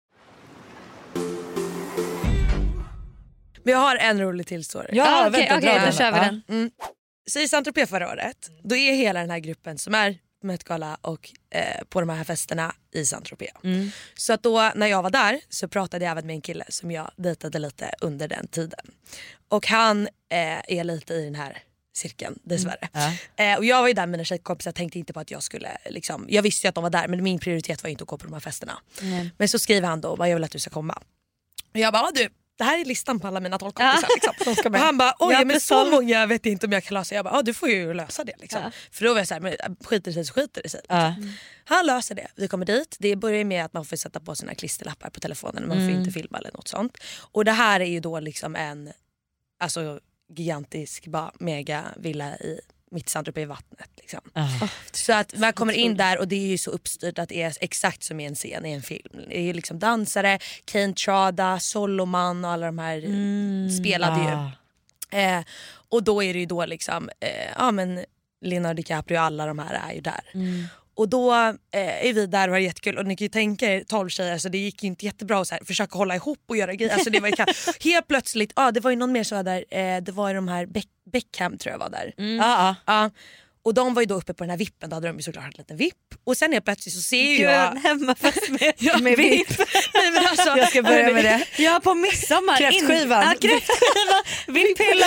Vi har en rolig till story. Ja, okej, då kör vi den. Så i Saint-Tropez förra året, då är hela den här gruppen som är Met Gala och på de här festerna i Saint-Tropez. Så att då när jag var där så pratade jag även med en kille som jag dejtade lite under den tiden. Och han är lite i den här cirkeln dessvärre. Och jag var ju där med mina tjejkompisar, tänkte inte på att jag skulle liksom, jag visste ju att de var där men min prioritet var inte att gå på de här festerna. Men så skriver han då, jag vill att du ska komma. Och jag bara, du, det här är listan på alla mina 12 kompisar liksom. Och han bara, oj men så många vet inte om jag kan lösa. Jag bara, du får ju lösa det liksom. För då var jag såhär, men skiter det sig så skiter det sig. Han löser det, vi kommer dit. Det börjar med att man får sätta på sina klisterlappar på telefonen. Man får inte filma eller något sånt. Och det här är ju då liksom en gigantisk mega villa i mitt Saint-Tropez i vattnet liksom. Så att man kommer in där och det är ju så uppstyrt att det är exakt som i en scen i en film. Det är ju liksom dansare, Kane Chada, Solomon och alla de här spelade ju. Och då är det ju då liksom men Leonardo DiCaprio och alla de här är ju där. Och då är vi där och har jättekul. Och ni kan ju tänka er 12 tjejer, så det gick ju inte jättebra att så här, försöka hålla ihop och göra grejer. Alltså det var ju helt plötsligt, det var ju någon mer så där, det var ju de här Beckham tror jag var där. Och de var ju då uppe på den här vippen, då hade de ju såklart en liten vipp. Och sen helt plötsligt så ser jag... en hemmafest med vipp. Nej, men alltså, jag ska börja med det. Ja, på midsommar. Kräftskivan. Vipphyllan.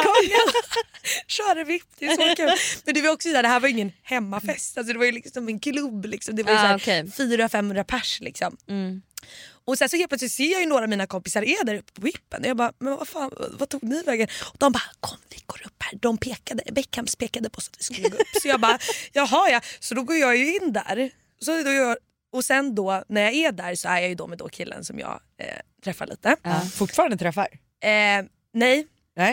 Köra vipp, det är så kul. Men det var också så här, det här var ingen hemmafest. Alltså det var ju liksom en klubb liksom. Det var ju så här 400-500 pers liksom. Och sen så helt plötsligt ser jag ju några av mina kompisar är där uppe på vippen. Och jag bara, men vad fan, vad tog ni vägen? Och de bara, kom vi går upp här. De pekade, Beckhams pekade på oss att vi skulle gå upp. Så jag bara, jaha ja. Så då går jag ju in där. Så då och sen då, när jag är där så är jag ju då med då killen som jag träffar lite. Fortfarande träffar? Nej.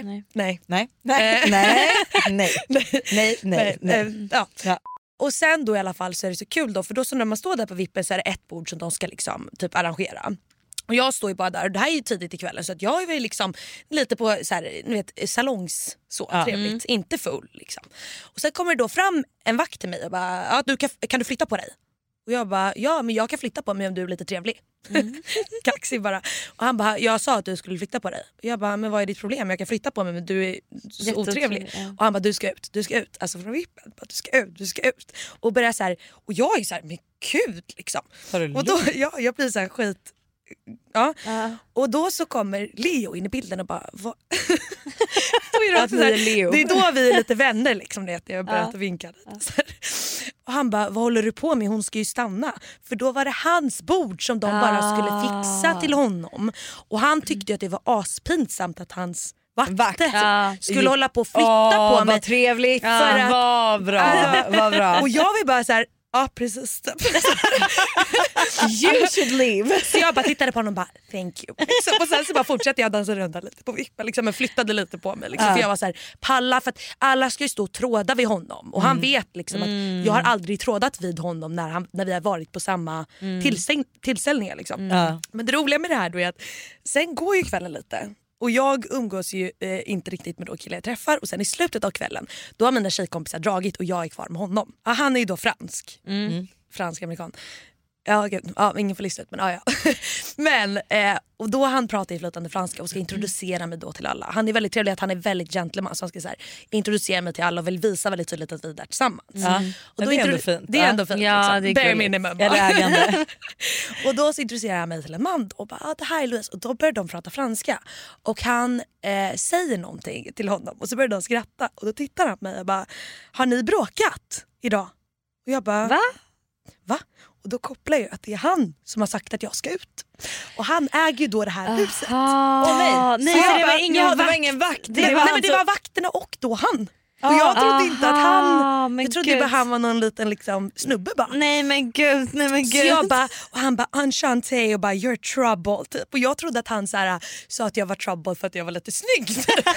Ja. Och sen då i alla fall så är det så kul då, för då så när man står där på vippen så är det ett bord som de ska liksom typ arrangera. Och jag står ju bara där och det här är ju tidigt i kvällen så att jag är väl liksom lite på så här, ni vet, salongs så trevligt, inte full liksom. Och sen kommer det då fram en vakt till mig och bara, kan du flytta på dig? Och jag bara, ja men jag kan flytta på mig om du är lite trevlig. Kaxig bara. Och han bara, jag sa att du skulle flytta på dig. Och jag bara, men vad är ditt problem? Jag kan flytta på mig men du är så otrevlig. Och han bara, du ska ut. Alltså från vippen. Du ska ut. Och börjar så här, och jag är så här, men gud liksom. Och då, jag blir så här skit. Ja. Och då så kommer Leo in i bilden och bara då är det, det är då vi är lite vänner liksom, det jag börjat vinka lite. Och han bara, vad håller du på med? Hon ska ju stanna. För då var det hans bord som de bara skulle fixa till honom. Och han tyckte att det var aspinsamt att hans vakter skulle hålla på och flytta på mig. Vad trevligt. Vad bra. Och jag vill bara så här, precis. You should leave. Så jag bara tittade på honom och bara, thank you. Och sen så bara fortsatte jag dansa runt lite på vippen liksom, men flyttade lite på mig liksom, för jag var så här, palla, för att alla ska ju stå och tråda vid honom. Och han vet liksom att jag har aldrig trådat vid honom när vi har varit på samma tillställningar liksom. Men det roliga med det här då är att sen går ju kvällen lite. Och jag umgås ju inte riktigt med då killar jag träffar. Och sen i slutet av kvällen, då har mina tjejkompisar dragit och jag är kvar med honom. Han är ju då fransk. Fransk-amerikan. Ingen får lista ut, men ja. Men, och då han pratar i flytande franska och ska introducera mig då till alla. Han är väldigt trevlig, att han är väldigt gentleman. Så han ska så här, introducera mig till alla och vill visa väldigt tydligt att vi är där tillsammans. Och då det är ändå fint. Det är ändå fint. Ja, liksom. Bare minimum. Och då så introducerar han mig till en man och bara, det här är Louise. Och då börjar de prata franska. Och han säger någonting till honom. Och så börjar de skratta. Och då tittar han på mig och bara, har ni bråkat idag? Och jag bara, va? Och då kopplar jag att det är han som har sagt att jag ska ut. Och han äger ju då det här huset. Nej, det var ingen vakt. Det var vakterna och då han. Och jag trodde inte att han... Jag trodde att han var någon liten liksom, snubbe bara. Nej men gud. Så jag bara, och han bara enchanté och bara you're trouble typ. Och jag trodde att han så här, sa att jag var trouble för att jag var lite snygg.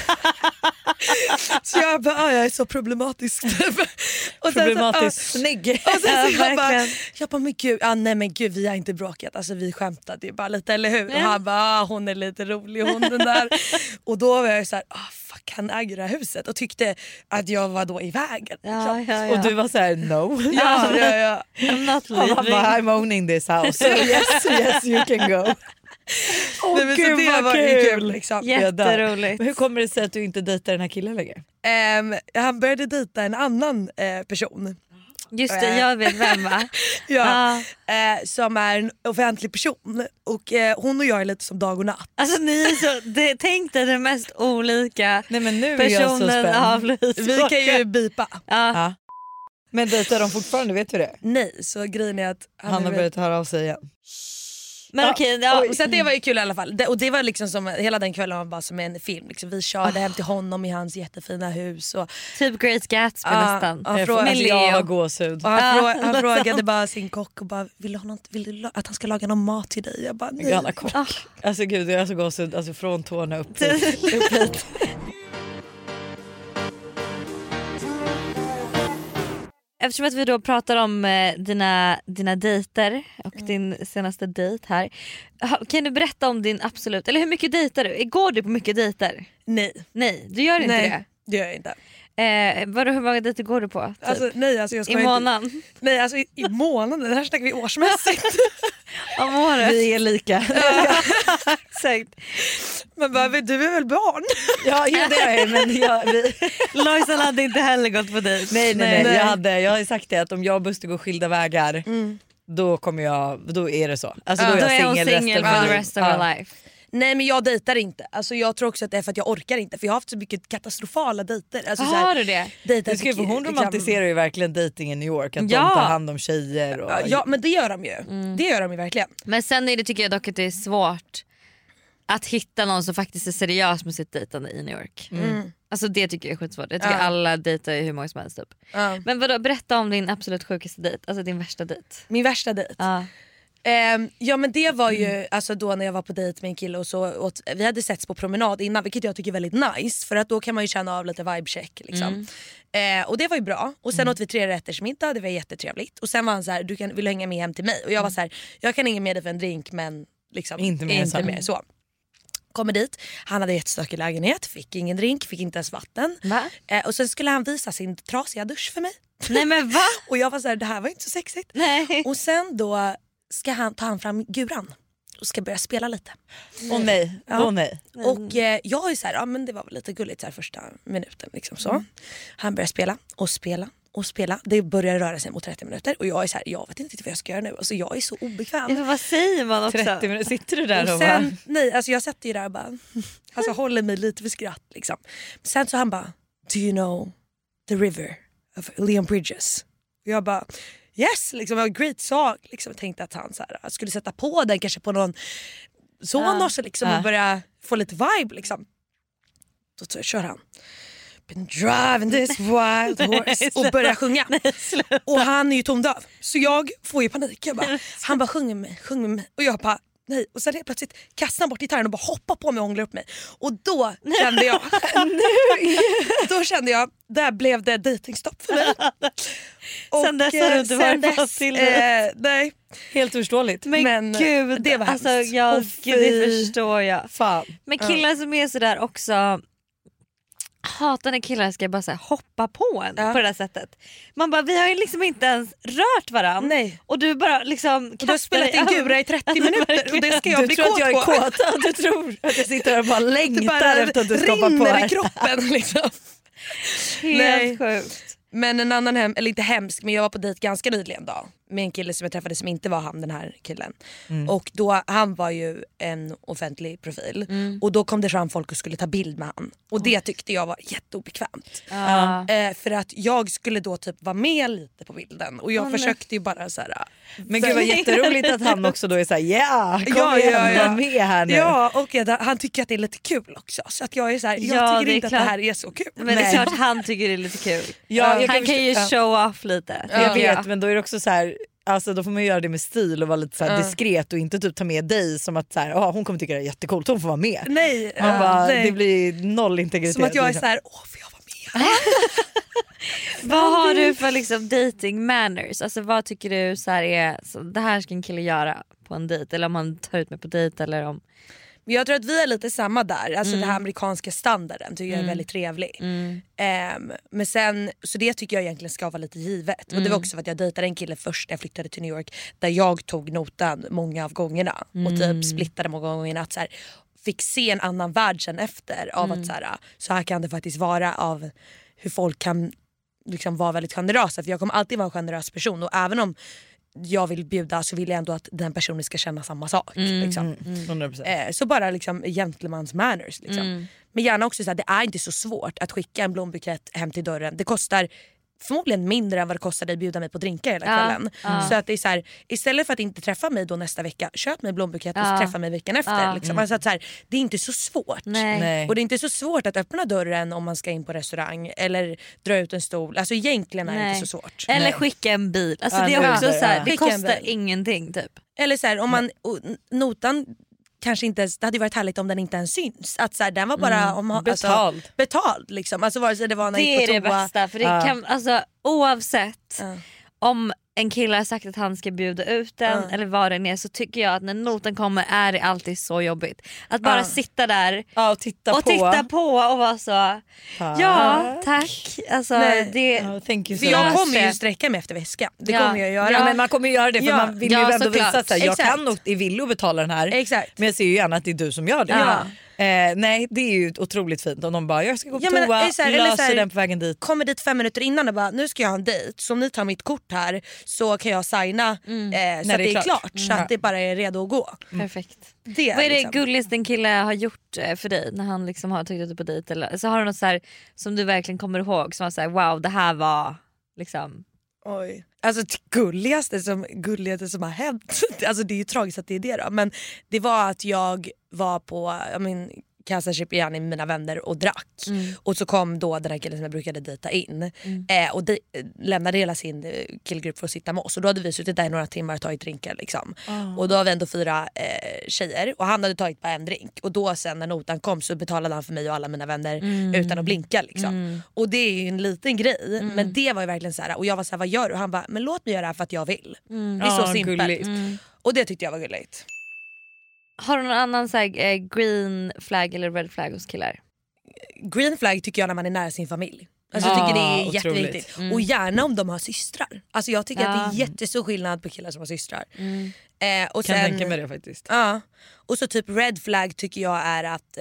Så jag bara, jag är så problematisk typ. Och snygg. Och sen så jag bara men gud, nej men gud, vi har inte bråkat. Alltså vi skämtade ju bara lite, eller hur? Och han bara, hon är lite rolig hon den där. Och då var jag så här, fuck, han äger det här huset. Och tyckte att jag var då i vägen. Och du var så här, no. Ja. I'm not leaving. I'm owning this house. So yes you can go. Nej, gud, det var kul liksom. Jätteroligt. Men hur kommer det sig att du inte dejtar den här killen längre? Han började dejta en annan person. Just det, jag vet vem va? Som är en offentlig person. Och hon och jag är lite som dag och natt. Alltså ni är så, tänk dig den mest olika personen av Louise. Vi kan ju bipa. Ja. Men dejtar de fortfarande, vet du det? Nej, så grejen är att han har börjat höra av sig igen. Men okej, så det var ju kul i alla fall. Och det var liksom som hela den kvällen var bara som en film liksom. Vi körde hem till honom i hans jättefina hus och typ Great Gatsby nästan. Jag har gåshud. Och han frågade bara sin kock och bara, vill du att han ska laga någon mat till dig? Jag bara nej. Gärna kock. Alltså gud, jag har så gåshud, alltså från tårna upp hit. eftersom att vi då pratar om dina dejter och din senaste dejt här. Kan du berätta om din absolut, eller hur mycket dejtar du? Går du på mycket dejter? Nej, du gör inte det? Nej, det gör jag inte. Hur många dejter går du på? Typ? Alltså, nej, alltså, jag ska i månaden? Inte, nej, alltså i månaden. Det här snackar vi årsmässigt. Om året? Vi är lika. Exakt. Men bara, du är väl barn? Ja, det är jag. Men Lojsan hade inte heller gått på dejt. Nej. Jag har sagt det att om jag och Buster går skilda vägar då är det så. Alltså, då är jag singel for the rest of her life. Nej, men jag dejtar inte. Alltså, jag tror också att det är för att jag orkar inte. För jag har haft så mycket katastrofala dejter. Alltså, har du det? För hon romantiserar ju verkligen dating i New York. Att de tar hand om tjejer. Och... Ja, men det gör de ju. Det gör de ju verkligen. Men sen tycker jag dock att det är svårt att hitta någon som faktiskt är seriös med sitt dejtande i New York. Alltså det tycker jag är skitsvårt. Jag tycker alla dejtar hur många som helst typ. Men vadå, berätta om din absolut sjukaste dejt. Alltså din värsta dejt. Min värsta dejt? Ja, men det var ju alltså då när jag var på dejt med en kille och vi hade setts på promenad innan, vilket jag tycker är väldigt nice, för att då kan man ju känna av lite vibe-check liksom. Och det var ju bra. Och sen åt vi 3 rätters middag, det var jättetrevligt. Och sen var han så här, vill du hänga med hem till mig? Och jag var så här, jag kan hänga med dig för en drink, men liksom inte mer så. Kommer dit, han hade jättestökig lägenhet, fick ingen drink, fick inte ens vatten. Och sen skulle han visa sin trasiga dusch för mig. Nej men va? Och jag var så här, det här var inte så sexigt. Nej. Och sen då ska ta han fram guran och ska börja spela lite. Nej. Och jag är så här, men det var väl lite gulligt så här första minuten liksom så. Han börjar spela. Det börjar röra sig mot 30 minuter och jag är så här, jag vet inte vad jag ska göra nu. Alltså jag är så obekväm. Ja, vad säger man också? 30 minuter, sitter du där och sen, nej, alltså jag sätter ju där och bara alltså håller mig lite för skratt liksom. Sen så han bara, do you know the river of Leon Bridges? Och jag bara, yes, liksom, en great song liksom. Jag tänkte att han så här, skulle sätta på den kanske på någon Sonos liksom, och börja få lite vibe liksom. Då kör han Been driving this wild horse och börjar sjunga. Och han är ju tondöv, så jag får ju panik. Han bara sjunger med mig och jag bara nej. Och sen helt plötsligt kastar han bort gitarren och bara hoppar på mig och hånglar upp mig. Och då kände jag där blev det dejtingstopp för mig. Och sen dess har du inte varit fast till det. Nej. Helt förståeligt. Men gud, det var hemskt. Alltså, det förstår jag. Fan. Men killar som är sådär också, hatar när killar ska bara så här hoppa på en på det där sättet. Man bara, vi har ju liksom inte ens rört varandra. Nej. Och du bara liksom du har spelat en gura i 30 minuter och det ska jag bli kåt på. Du tror att jag är kåt. Du tror att jag sitter och bara längtar efter att du ska hoppa på här. I kroppen liksom. Helt sjukt. Men en annan eller inte hemsk, men jag var på dejt ganska nyligen då med en kille som jag träffade som inte var han, den här killen. Och då, han var ju en offentlig profil. Och då kom det fram folk och skulle ta bild med han. Och det tyckte jag var jätteobekvämt. För att jag skulle då typ vara med lite på bilden. Och jag försökte ju bara så här. Men gud vad jätteroligt att han också då är såhär, kom igen, var med här nu. Ja, och han tycker att det är lite kul också. Så att jag är såhär, jag tycker inte att det här är så kul. Men det är klart han tycker det är lite kul. Han kan ju show off lite. Jag vet, men då är det också så här. Alltså då får man göra det med stil och vara lite så här diskret och inte typ ta med dig som att så här, hon kommer tycka det är jättecoolt, hon får vara med. Nej, nej. Det blir noll integritet. Som att jag är så här, får jag vara med? Vad har du för liksom dating manners? Alltså vad tycker du så här är så, det här ska en kille göra på en dejt, eller om man tar ut mig på dejt eller om... Jag tror att vi är lite samma där. Alltså den här amerikanska standarden tycker jag är väldigt trevlig. Men sen, så det tycker jag egentligen ska vara lite givet. Och det var också för att jag dejtade en kille först när jag flyttade till New York, där jag tog notan många av gångerna och typ splittade många gånger, att så här, fick se en annan värld sen efter av att så här kan det faktiskt vara, av hur folk kan liksom vara väldigt generösa. För jag kommer alltid vara en generös person, och även om jag vill bjuda så vill jag ändå att den personen ska känna samma sak liksom. 100%. Så bara liksom gentleman's manners liksom. Men gärna också så här, det är inte så svårt att skicka en blombukett hem till dörren. Det kostar förmodligen mindre än vad det kostar dig att bjuda mig på drinkar hela kvällen. Så att det är så här, istället för att inte träffa mig då nästa vecka, köp mig blombukett och träffa mig veckan efter liksom. Alltså att så här, det är inte så svårt. Nej. Och det är inte så svårt att öppna dörren om man ska in på restaurang eller dra ut en stol. Alltså egentligen är det inte så svårt. Eller skicka en bil. Alltså det är också så här, det kostar ingenting typ. Eller så här, om man notan kanske inte ens, det hade ju varit härligt om den inte ens syns. Att så här, den var bara betald liksom. Alltså vare sig det var när det gick på är det toa. bästa för det kan, alltså, oavsett om en kille har sagt att han ska bjuda ut den eller vad den är, så tycker jag att när noten kommer är det alltid så jobbigt. Att bara sitta där och titta på och vara så tack. Alltså, thank you so för jag kommer ju sträcka mig efter väskan. Det kommer jag göra. Ja, men man kommer ju göra det för man vill ju ändå visa att jag Exakt. kan nog i villo betala den här. Exakt. Men jag ser ju gärna att det är du som gör det. Nej, det är ju otroligt fint om de bara jag ska gå på toa, löser den på vägen dit. Kommer dit 5 minuter innan och bara nu ska jag ha en dejt, så om ni tar mitt kort här så kan jag signa så att det är klart. Så att det bara är redo att gå. Perfekt. Vad är det gulligaste en kille har gjort för dig när han liksom har tagit ut på dejt? Eller så har du något så här som du verkligen kommer ihåg som var så här, wow, det här var liksom... Oj. Alltså det gulligaste som har hänt, alltså det är ju tragiskt att det är det då, men det var att jag var på Kasachip igen med mina vänner och drack och så kom då den här killen som jag brukade dejta in och lämnade hela sin killgrupp för att sitta med oss, och då hade vi suttit där i några timmar och tagit drinkar liksom. Och då var vi ändå 4 tjejer och han hade tagit bara en drink, och då sen när notan kom så betalade han för mig och alla mina vänner utan att blinka liksom. Och det är ju en liten grej men det var ju verkligen så här, och jag var så här, vad gör du? Och han bara, men låt mig göra det här för att jag vill. Det är så simpelt. Och det tyckte jag var gulligt. Har du någon annan så här, green flag eller red flag hos killar? Green flag tycker jag när man är nära sin familj. Alltså jag tycker det är otroligt. jätteviktigt. Och gärna om de har systrar. Alltså jag tycker att det är jättestor skillnad på killar som har systrar. Och kan sen, tänka mig det faktiskt. Ja. Och så typ red flag tycker jag är att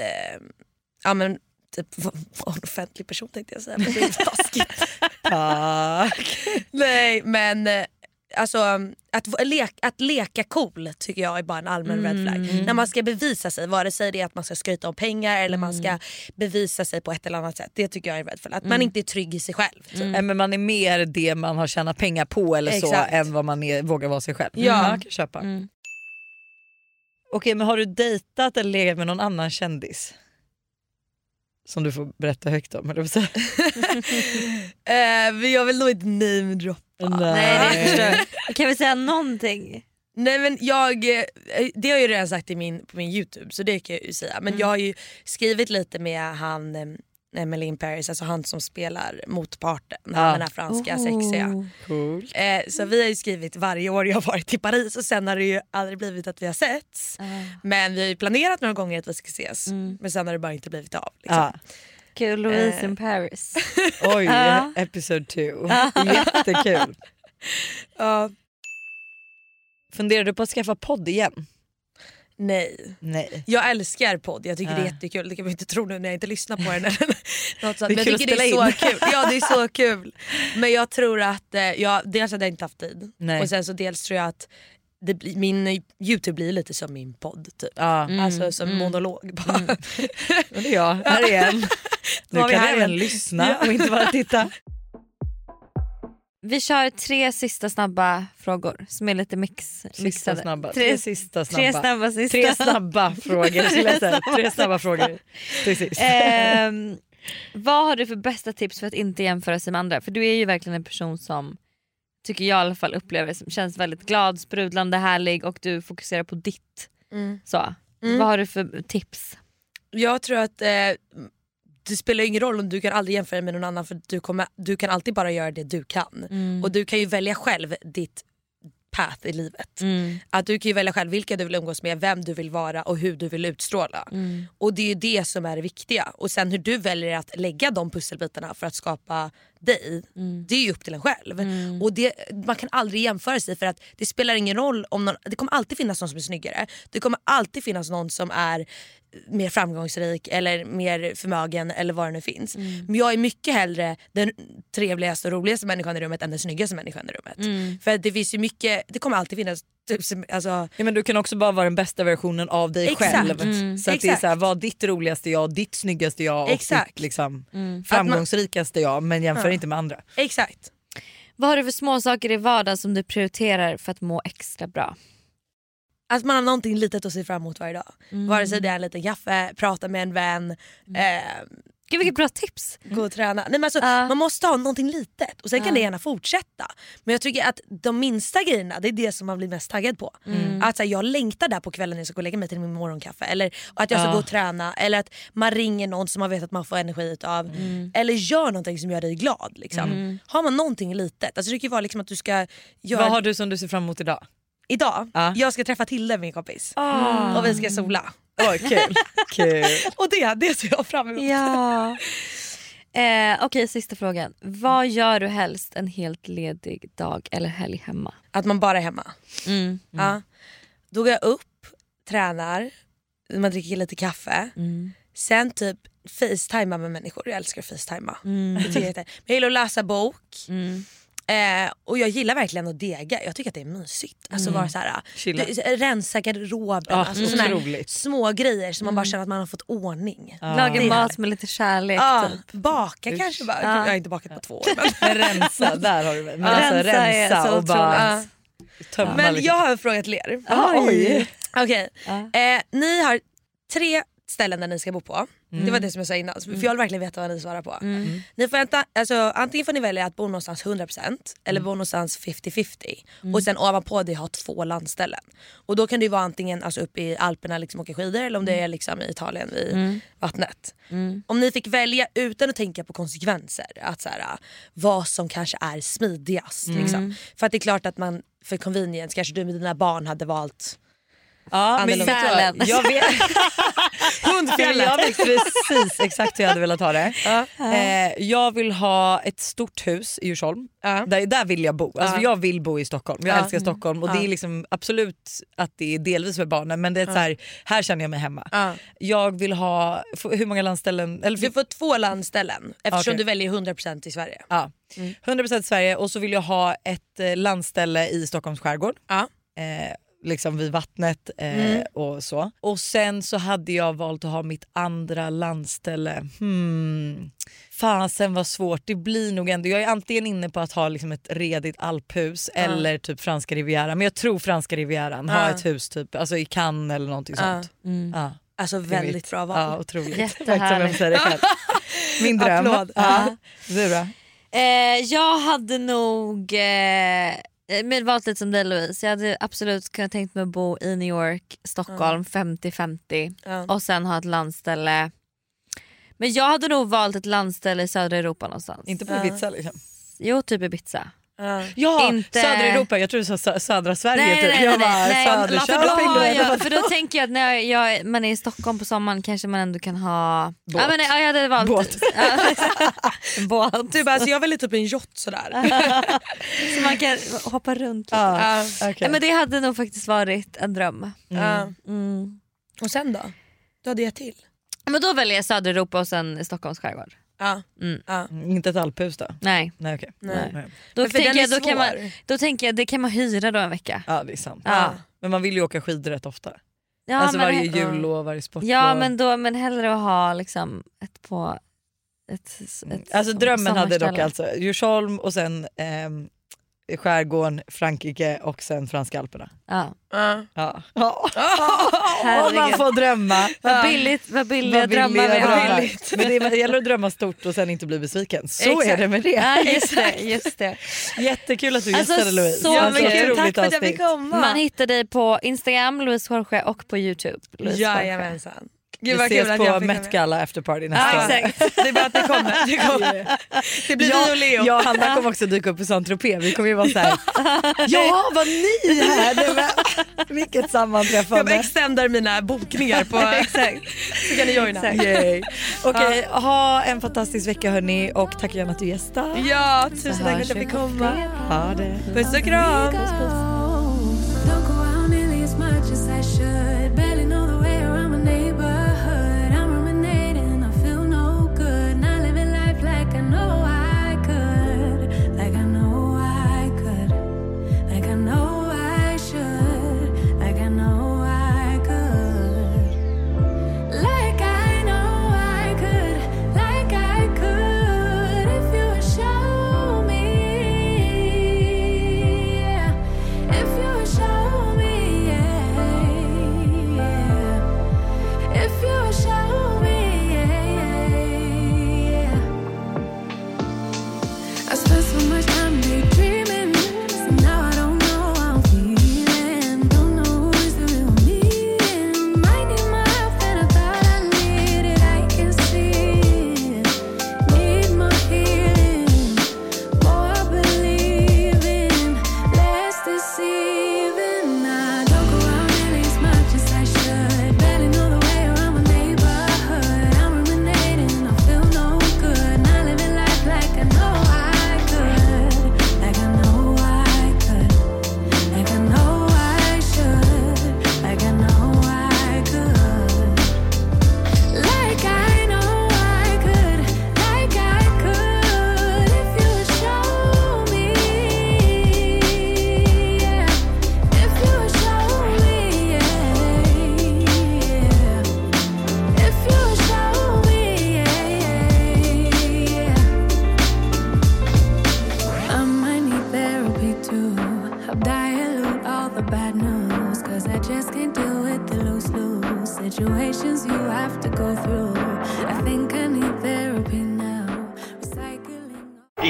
typ offentlig person tänkte jag säga, men det är taskigt. Tack. Nej men alltså att leka cool tycker jag är bara en allmän red flag. När man ska bevisa sig, vare sig det är att man ska skryta om pengar eller man ska bevisa sig på ett eller annat sätt. Det tycker jag är en red flag. Att man inte är trygg i sig själv. Nej, men man är mer det man har tjänat pengar på eller så än vad man vågar vara sig själv. Ja. Man kan köpa. Okej, men har du dejtat eller legat med någon annan kändis? Som du får berätta högt om, eller så. Jag vill nog inte namedroppa. Nej, det förstår jag. Kan vi säga någonting? Nej men det har jag ju redan sagt på min YouTube, så det kan jag ju säga. Men jag har ju skrivit lite med han Emily in Paris, alltså han som spelar motparten, den här franska sexiga. Cool. Så vi har ju skrivit varje år jag har varit i Paris, och sen har det ju aldrig blivit att vi har setts. Men vi har ju planerat några gånger att vi ska ses, men sen har det bara inte blivit av liksom. Kul, Louise in Paris. Oj, episode 2. Jättekul. Funderar du på att skaffa podd igen? Nej. Jag älskar podd. Jag tycker det är jättekul. Det kan man inte tro nu när jag inte lyssnar på den eller något sånt. Men jag tycker det är så kul. Ja, det är så kul. Men jag tror att dels hade jag inte haft tid. Och sen så dels tror jag att min YouTube blir lite som min podd typ. Alltså som monolog bara. Men det är jag, här igen. Nu kan jag även lyssna och inte bara titta. Vi kör 3 sista snabba frågor som är lite mixade. Snabba. 3 sista snabba. 3 snabba sista. 3 snabba frågor. 3 snabba frågor. Precis. Vad har du för bästa tips för att inte jämföra sig med andra? För du är ju verkligen en person som, tycker jag i alla fall, upplever som känns väldigt glad, sprudlande, härlig, och du fokuserar på ditt. Så. Vad har du för tips? Jag tror att det spelar ingen roll om du kan aldrig jämföra med någon annan, för du kan alltid bara göra det du kan. Och du kan ju välja själv ditt path i livet. Att du kan ju välja själv vilka du vill umgås med, vem du vill vara och hur du vill utstråla. Och det är ju det som är det viktiga. Och sen hur du väljer att lägga de pusselbitarna för att skapa dig, det är ju upp till en själv. Och man kan aldrig jämföra sig, för att det spelar ingen roll om det kommer alltid finnas någon som är snyggare. Det kommer alltid finnas någon som är mer framgångsrik eller mer förmögen eller vad det nu finns. Men jag är mycket hellre den trevligaste och roligaste människan i rummet än den snyggaste människan i rummet. För det finns ju mycket, det kommer alltid finnas alltså, men du kan också bara vara den bästa versionen av dig själv. Så att det är så här, var ditt roligaste jag, ditt snyggaste jag och ditt liksom, framgångsrikaste jag, men jämför inte med andra. Exakt. Vad har du för små saker i vardagen som du prioriterar för att må extra bra? Att man har någonting litet att se fram emot varje dag. Vare sig det är en liten kaffe, prata med en vän, Gud, vilket bra tips. Gå och träna. Nej, men alltså, man måste ha någonting litet och sen kan det gärna fortsätta. Men jag tycker att de minsta grejerna, det är det som man blir mest taggad på. Att så här, jag längtar där på kvällen när jag ska gå och lägga mig till min morgonkaffe. Eller att jag ska gå och träna. Eller att man ringer någon som man vet att man får energi av. Eller gör någonting som gör dig glad. Liksom. Har man någonting litet. Alltså, det kan ju vara liksom att du ska göra... Vad har du som du ser fram emot idag? Idag? Jag ska träffa Tilde, min kompis. Och vi ska sola. Kul. Och det ser jag fram emot. Ja. Okej, sista frågan. Vad gör du helst en helt ledig dag eller helg hemma? Att man bara är hemma. Ja. Då går jag upp, tränar, man dricker lite kaffe. Sen typ facetimea med människor. Jag älskar att facetimea. Jag gillar att läsa bok. Och jag gillar verkligen att dega. Jag tycker att det är mysigt. Alltså bara så här, rensa garderoben, alltså såna här små grejer som man bara känner att man har fått ordning. Laga mat med lite kärlek typ. Baka kanske bara. Jag har inte bakat på 2 år. Men rensa, där har du väl. Rensa och bara tömma. Men jag har en fråga till er. Okej. Ni har 3 ställen där ni ska bo på. Det var det som jag sa innan. För jag vill verkligen veta vad ni svarar på. Ni får antingen får ni välja att bo någonstans 100% eller bo någonstans 50-50. Och sen ovanpå det ha 2 landställen. Och då kan det ju vara antingen alltså, uppe i Alperna liksom, åka skidor. Eller om det är liksom, i Italien vid vattnet. Om ni fick välja utan att tänka på konsekvenser. Att så här, vad som kanske är smidigast. Liksom. För att det är klart att man för convenience kanske du med dina barn hade valt. Ja, men jag vet. Jag vet precis exakt hur jag hade velat ha det. Jag vill ha ett stort hus i Djursholm. Där vill jag bo. Alltså, jag vill bo i Stockholm. Jag älskar Stockholm. Och det är liksom absolut att det är delvis för barnen. Men det är så här känner jag mig hemma. Jag vill ha, hur många landställen? Eller, du får 2 landställen eftersom du väljer 100% i Sverige. 100% i Sverige. Och så vill jag ha ett landställe i Stockholms skärgård. Liksom vid vattnet och så. Och sen så hade jag valt att ha mitt andra landställe. Fasen var svårt. Det blir nog ändå. Jag är antingen inne på att ha liksom ett redigt alphus eller typ franska rivieran. Men jag tror franska rivieran. Ha ett hus typ alltså i Cannes eller någonting sånt. Alltså väldigt bra val. Ja, otroligt. Jättehärligt. Min dröm. Applåd. Du då? Jag hade nog... Men valt lite som dig, Louise. Jag hade absolut kunnat tänkt mig att bo i New York, Stockholm 50-50 och sen ha ett landställe. Men jag hade nog valt ett landställe i södra Europa någonstans. Inte på Ibiza liksom? Jo, typ Ibiza. Ja, inte... södra Europa. Jag tror du sa södra Sverige. Nej, för då tänker jag att när man är i Stockholm på sommaren kanske man ändå kan ha båt. Jag hade valt båt. Båt. Du bara, alltså jag väljer typ en yacht sådär. Så man kan hoppa runt lite. Okay. Men det hade nog faktiskt varit en dröm. Och sen då? Du hade jag till. Men då väljer jag södra Europa och sen Stockholms skärgård. Inte ett alphus då? Nej. Nej, okej. Nej. Då tänker jag det kan man hyra då en vecka. Ja, det är sant. Men man vill ju åka skidor rätt ofta. Ja, alltså varje jul och varje sportlov. Ja, men hellre att ha liksom ett alltså drömmen hade dock alltså Djursholm och sen skärgården, Frankrike och sen franska Alperna. Om man får drömma. Vad billiga drömmar vi har. Men det gäller att drömma stort och sen inte bli besviken. Så är det med det. Ja, just det. Jättekul att du gästade, Louise. Så mycket. Tack för att jag fick komma. Man hittar dig på Instagram, Louise Jorge, och på YouTube. Jajamensan. Vi ses på Met Gala afterparty nästa år. Exakt. Det är bara att det kommer. Det blir vi och Leo. Jag och Hanna kommer också dyka upp i Saint-Tropez. Vi kommer ju vara såhär. Ja, vad ni här. Vilket sammanträffande. Jag extendar mina bokningar på. Exakt. Så kan ni joina. Okej, ha en fantastisk vecka hörni. Och tack igen att du gästade. Ja, tusen tack för att jag fick komma. Ha det. Puss och kram.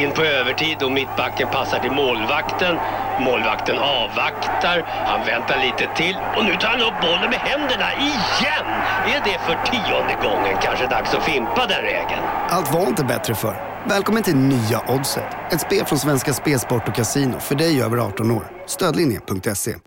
in på övertid och mittbacken passar till målvakten. Målvakten avvaktar, han väntar lite till och nu tar han upp bollen med händerna igen. Är det för 10:e gången kanske dags att fimpa den regeln? Allt var inte bättre för. Välkommen till nya Oddset. Ett spel från Svenska Spelsport och Casino för dig över 18 år. Stödlinje.se.